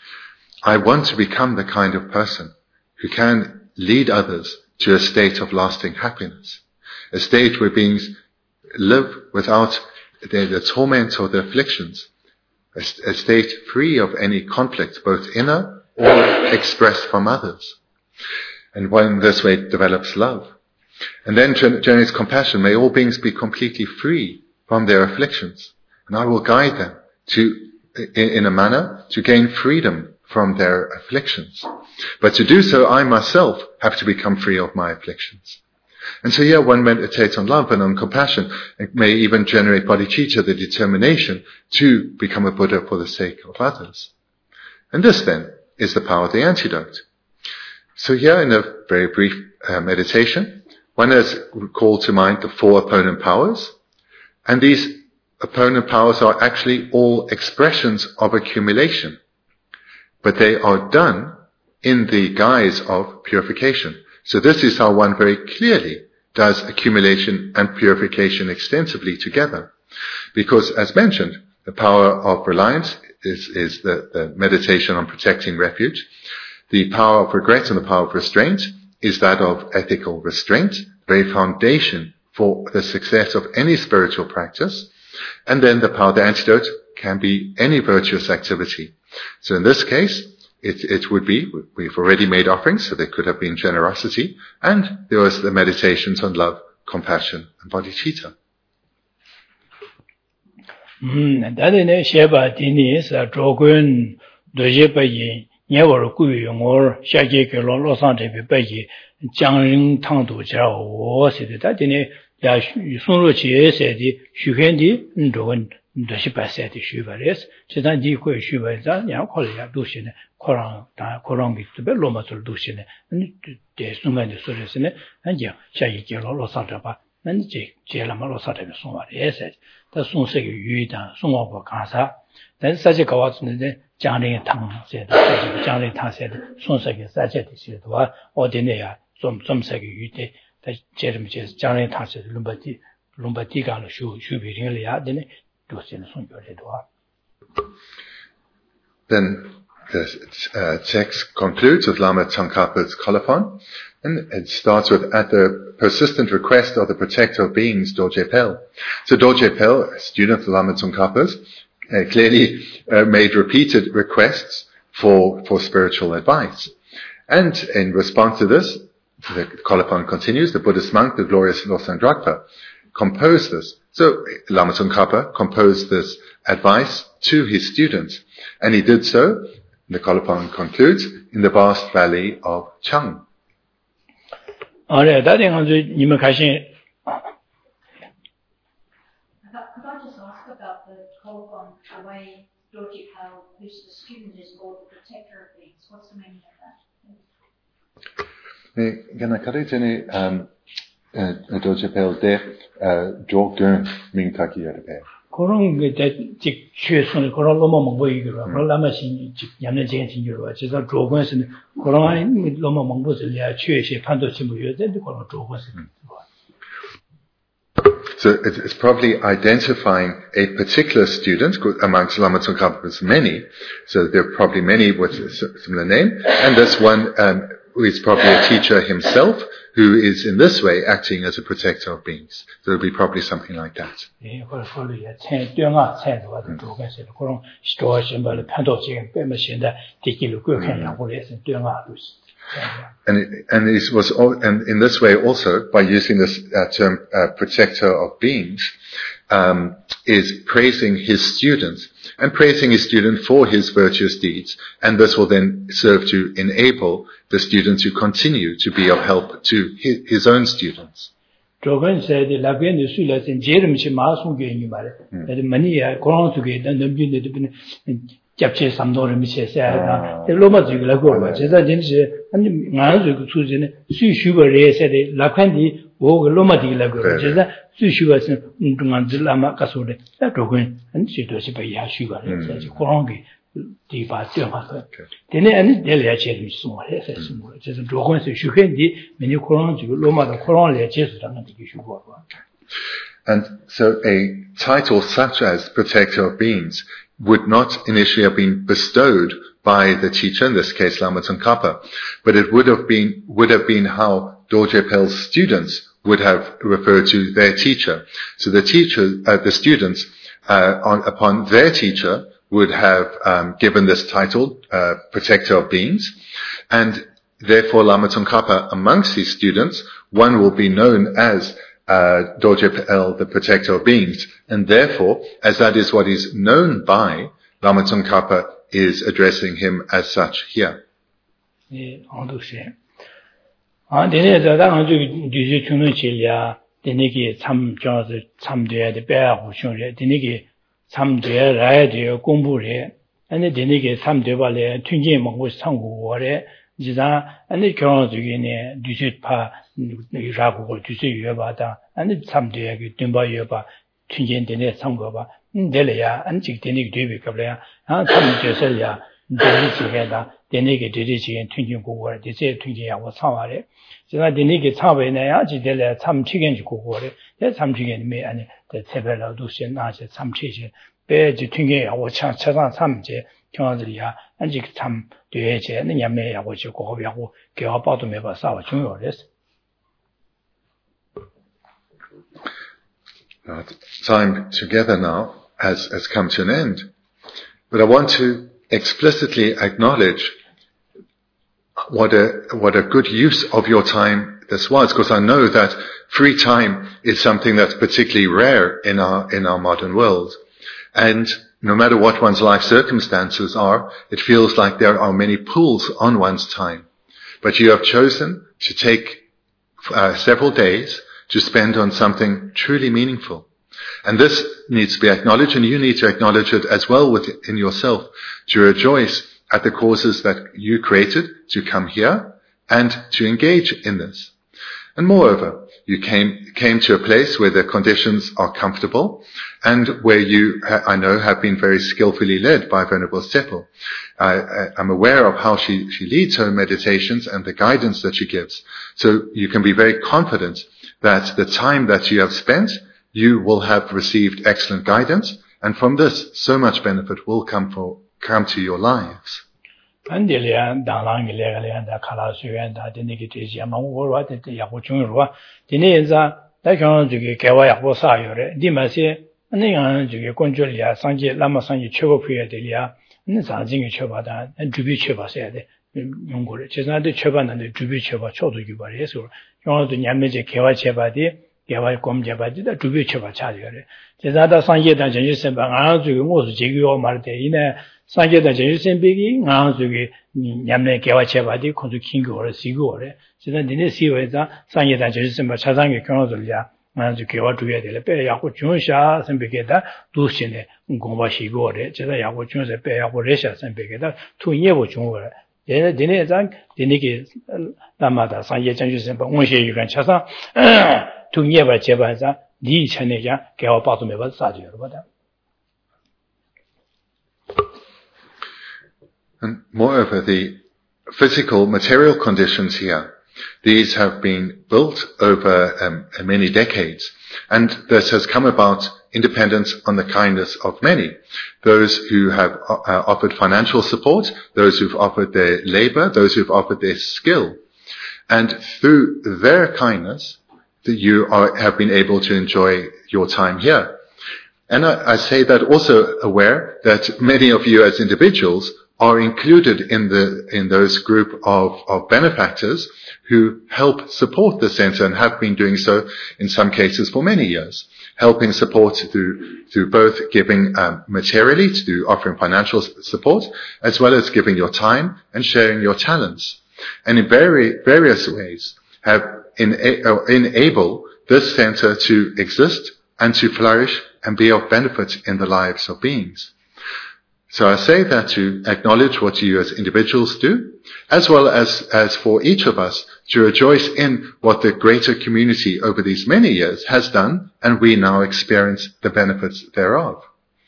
I want to become the kind of person who can lead others to a state of lasting happiness, a state where beings live without the, the torment or the afflictions, a, a state free of any conflict, both inner or expressed from others. And one this way develops love. And then generates compassion. May all beings be completely free from their afflictions. And I will guide them to, in, in a manner, to gain freedom from their afflictions. But to do so, I myself have to become free of my afflictions. And so here one meditates on love and on compassion. It may even generate bodhicitta, the determination to become a Buddha for the sake of others. And this then is the power of the antidote. So here in a very brief uh, meditation, one has called to mind the four opponent powers. And these opponent powers are actually all expressions of accumulation. But they are done in the guise of purification. So this is how one very clearly does accumulation and purification extensively together. Because as mentioned, the power of reliance is, is the, the meditation on protecting refuge. The power of regret and the power of restraint is that of ethical restraint, the very foundation for the success of any spiritual practice. And then the power of the antidote can be any virtuous activity. So in this case, it, it would be, we've already made offerings, so there could have been generosity, and there was the meditations on love, compassion, and bodhicitta. 음, 다들 셰바 디니스 조근 도제바이 녀월 구용을 샤게게 로로산데 베베이 장릉 탕도 자오 세데다디네 야 순로지에세디 슈현디 조근 도시바세디 슈바레스 제단디 코 슈바자 냐콜이야 도시네 코랑 다 코랑기 때 로마솔 도시네 데 수만데 소레스네 안지 샤게게 로로산다바 난지 제라마 로사데 송와레세 다 송세게 유이다 송와고 가사 난 사제 가왔는데 장례 탕세다 장례 탕세다 송세게 사제디 시도와 어디네야 좀 좀세게 유이데 다 제름 제 장례 탕세 룸바티 룸바티가로 슈 슈비링이야 되네 도시는 송교레도와. Then the uh, text concludes with Lama Tsongkhapa's colophon, and it starts with, at the persistent request of the protector of beings, Dorje Pel. So Dorje Pel, a student of Lama Tsongkhapa's, uh, clearly uh, made repeated requests for, for spiritual advice. And in response to this, the colophon continues, the Buddhist monk, the glorious Losang Drakpa, composed this. So Lama Tsongkhapa composed this advice to his students. And he did so, the colophon concludes, in the vast valley of Chang. Oh, yeah, that thing, you may question. Could I just ask about the colophon, the way Dorje Pel, who's the student, is called the protector of beings? What's the meaning of that? Can I cut it in a Dorje Pel de Jogdun Ming Taki Yarabe? 그런 게 즉 최선의 그런 로마만 보이기로 그런 라마신 즉 양년 제한 진료로 제가 조건에서는 그런 로마 망보들이야 최시 판도 침부 요새도 그런 조건에서 So it's probably identifying a particular student amongst Lama Tsongkhapa's many. So there are probably many with a similar name. And this one um, is probably a teacher himself who is in this way acting as a protector of beings. So it will be probably something like that. Mm. And it, and it was all, and in this way also, by using this uh, term uh, protector of beings, um, is praising his students and praising his student for his virtuous deeds, and this will then serve to enable the student to continue to be of help to his, his own students. Mm. capture some no michese na the loma zu la go ba jesa din se ani nga zu su jin su shu ba re se de la khan di wo loma di la go jesa su shu ba se ngang zu la ma ka so de la do kun an si do si ba ya shu ba re se ji ko rong ge di ba de ma so de ne ani de le ya che lu su mo re se su mo jesa do kun su shu khen di me ni ko rong ju loma da ko rong le che su da na di shu go ba. And so a title such as Protector of Beings would not initially have been bestowed by the teacher, in this case Lama Tsongkhapa, but it would have been would have been how Dorje Pel's students would have referred to their teacher. So the teacher, uh, the students, uh, on, upon their teacher, would have um, given this title, uh, Protector of Beings, and therefore Lama Tsongkhapa, amongst his students, one will be known as Uh, Dorje Pel, the Protector of Beings, and therefore, as that is what is known by, Lama Tsongkhapa is addressing him as such here. 지자 아니 결혼 중에네 뒤집파 이라고 뒤집 유여바다 아니 참되게 든바 유여바 튕긴데네 상거바 내려야 안직되네 되게 갑래야 아 참되서야 되지게다 되네게 되지게 튕긴고고 되지 튕긴야고 참아래 제가 되네게 참배네야 지들래 참치겐지 고고래 제 참치겐이 아니 대체별로도 신나지 참치지 배지 튕긴야고 차 차상 참제 경아들이야 아직 참 되게 냐매하고 지고 고비하고 개화바도 매봐 싸워 중요했어. Our time together now has has come to an end, but I want to explicitly acknowledge what a what a good use of your time this was, because I know that free time is something that's particularly rare in our in our modern world, and no matter what one's life circumstances are, it feels like there are many pulls on one's time. But you have chosen to take uh, several days to spend on something truly meaningful. And this needs to be acknowledged, and you need to acknowledge it as well within yourself, to rejoice at the causes that you created to come here and to engage in this. And moreover, you came came to a place where the conditions are comfortable and where you, I know, have been very skillfully led by Venerable Seppo. I, I'm aware of how she, she leads her meditations and the guidance that she gives. So you can be very confident that the time that you have spent, you will have received excellent guidance, and from this, so much benefit will come for come to your lives. 안딜이야 당랑이래가래 다 칼라수연 다 되니게 되지 아마 오르와 되지 야고 중요로와 되니자 대경 저기 개와 야고 사요래 니마세 내가 저기 건줄이야 상지 라마 상지 최고 표야 되리야 네 사진이 쳐봐다 주비 쳐봐야 돼 연구를 제자한테 쳐봤는데 주비 쳐봐 쳐도 기발해서 영어도 냠매제 개와 쳐봐디 개와 꼼잡아지다 주비 쳐봐 차려래 제자다 상예다 전주선 방아 저기 모습 제기요 말때 이내 상계다 제일센비기 나중에 냠내 개와체바디 콘주 킹고를 시고래 지난 니네 시외자 상계다 제일센바 차상계 경로들이야 나중 개와 두야 될 빼야고 중샤 선비게다 두신에 공부 시고래 제가 야고 중에서 빼야고 레샤 선비게다 투예보 중고래 얘네 니네 장 니네게 남마다 상계 전주센바 원시 유관 차상 투예바 제바자 니 천내자 개와 빠도 매바 사지요 보다. And moreover, the physical, material conditions here These have been built over um, many decades, and this has come about independence on the kindness of many. Those who have uh, offered financial support, those who've offered their labor, those who've offered their skill. And through their kindness, that you are, have been able to enjoy your time here. And I, I say that also aware that many of you as individuals are included in the in those group of, of benefactors who help support the center and have been doing so in some cases for many years, helping support through through both giving um, materially, through offering financial support, as well as giving your time and sharing your talents, and in very various ways have in, uh, enable this center to exist and to flourish and be of benefit in the lives of beings. So I say that to acknowledge what you as individuals do, as well as, as for each of us to rejoice in what the greater community over these many years has done, and we now experience the benefits thereof.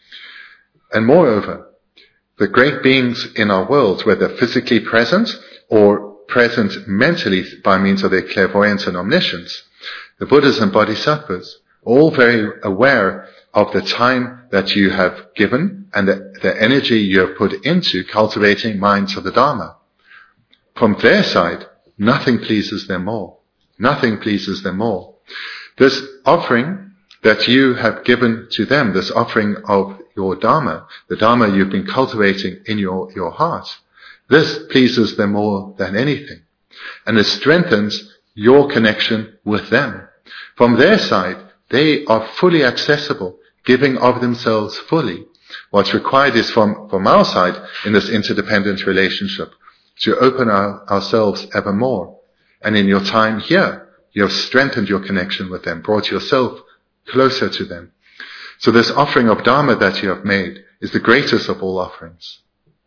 And moreover, the great beings in our world, whether physically present or present mentally by means of their clairvoyance and omniscience, the Buddhas and Bodhisattvas, all very aware of the time that you have given and the, the energy you have put into cultivating minds of the Dharma. From their side, nothing pleases them more. Nothing pleases them more. This offering that you have given to them, this offering of your Dharma, the Dharma you've been cultivating in your, your heart, this pleases them more than anything. And it strengthens your connection with them. From their side, they are fully accessible, giving of themselves fully. What's required is from, from our side, in this interdependent relationship, to open our, ourselves ever more. And in your time here, you have strengthened your connection with them, brought yourself closer to them. So this offering of Dharma that you have made is the greatest of all offerings.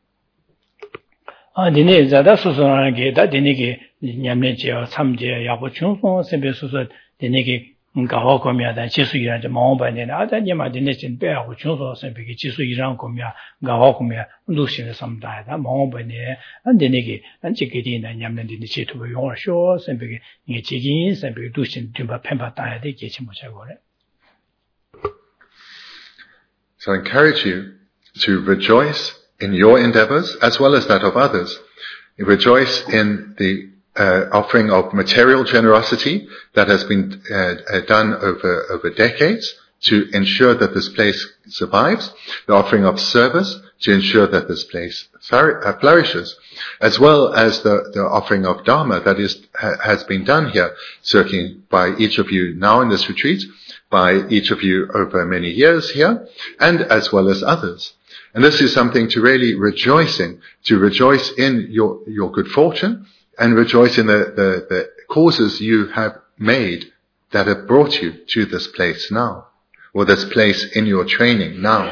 아, 니네 자다 수선하는 게 다 니네게 냠내지어 삼제 야고 중송 선배 수서 니네게 가와 거미야다 지수이란 저 마음반에는 아다니마 니네진 빼하고 중송 선배게 지수이란 거미야 가와 거미야 루시는 삼다다 마음반에 니네게 안지게디나 냠내디 지투고 용어쇼 선배게 이게 지긴 선배게 루신 좀 펜바다야 돼 계치 못하고래. So I encourage you to rejoice in your endeavors as well as that of others. You rejoice in the uh, offering of material generosity that has been uh, uh, done over over decades to ensure that this place survives, the offering of service to ensure that this place flourishes, as well as the, the offering of Dharma that is ha, has been done here, certainly by each of you now in this retreat, by each of you over many years here, and as well as others. And this is something to really rejoice in, to rejoice in your, your good fortune and rejoice in the, the, the causes you have made that have brought you to this place now, or this place in your training now.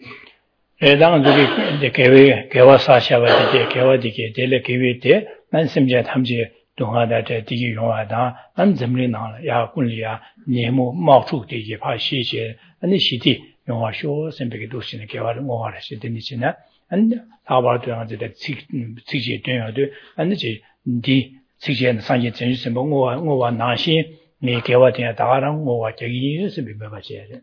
영화 쇼 선배게 도시는 개화를 뭐하라 시든이지나 안 다바도한테 직지 되어도 안지 디 직지는 상계 전신 뭐와 뭐와 나시 네 개화된 다랑 뭐와 저기 선배 봐봐야 돼.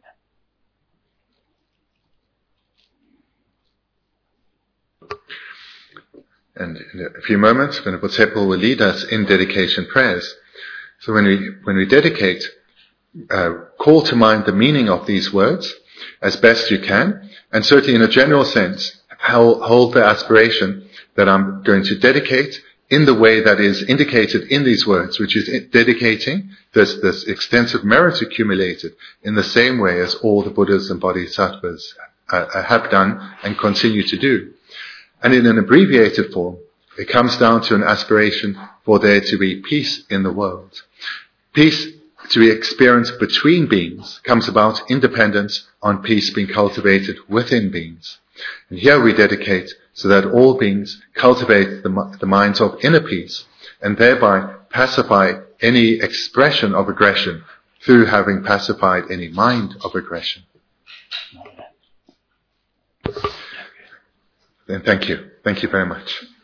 And in a few moments, Venerable Tepo will lead us in dedication prayers. So when we when we dedicate, uh, call to mind the meaning of these words as best you can, and certainly in a general sense, hold the aspiration that I'm going to dedicate in the way that is indicated in these words, which is dedicating this, this extensive merit accumulated in the same way as all the Buddhas and Bodhisattvas uh, have done and continue to do. And in an abbreviated form, it comes down to an aspiration for there to be peace in the world. Peace to be experienced between beings comes about independence on peace being cultivated within beings. And here we dedicate so that all beings cultivate the, the minds of inner peace and thereby pacify any expression of aggression through having pacified any mind of aggression. Then thank you. Thank you very much.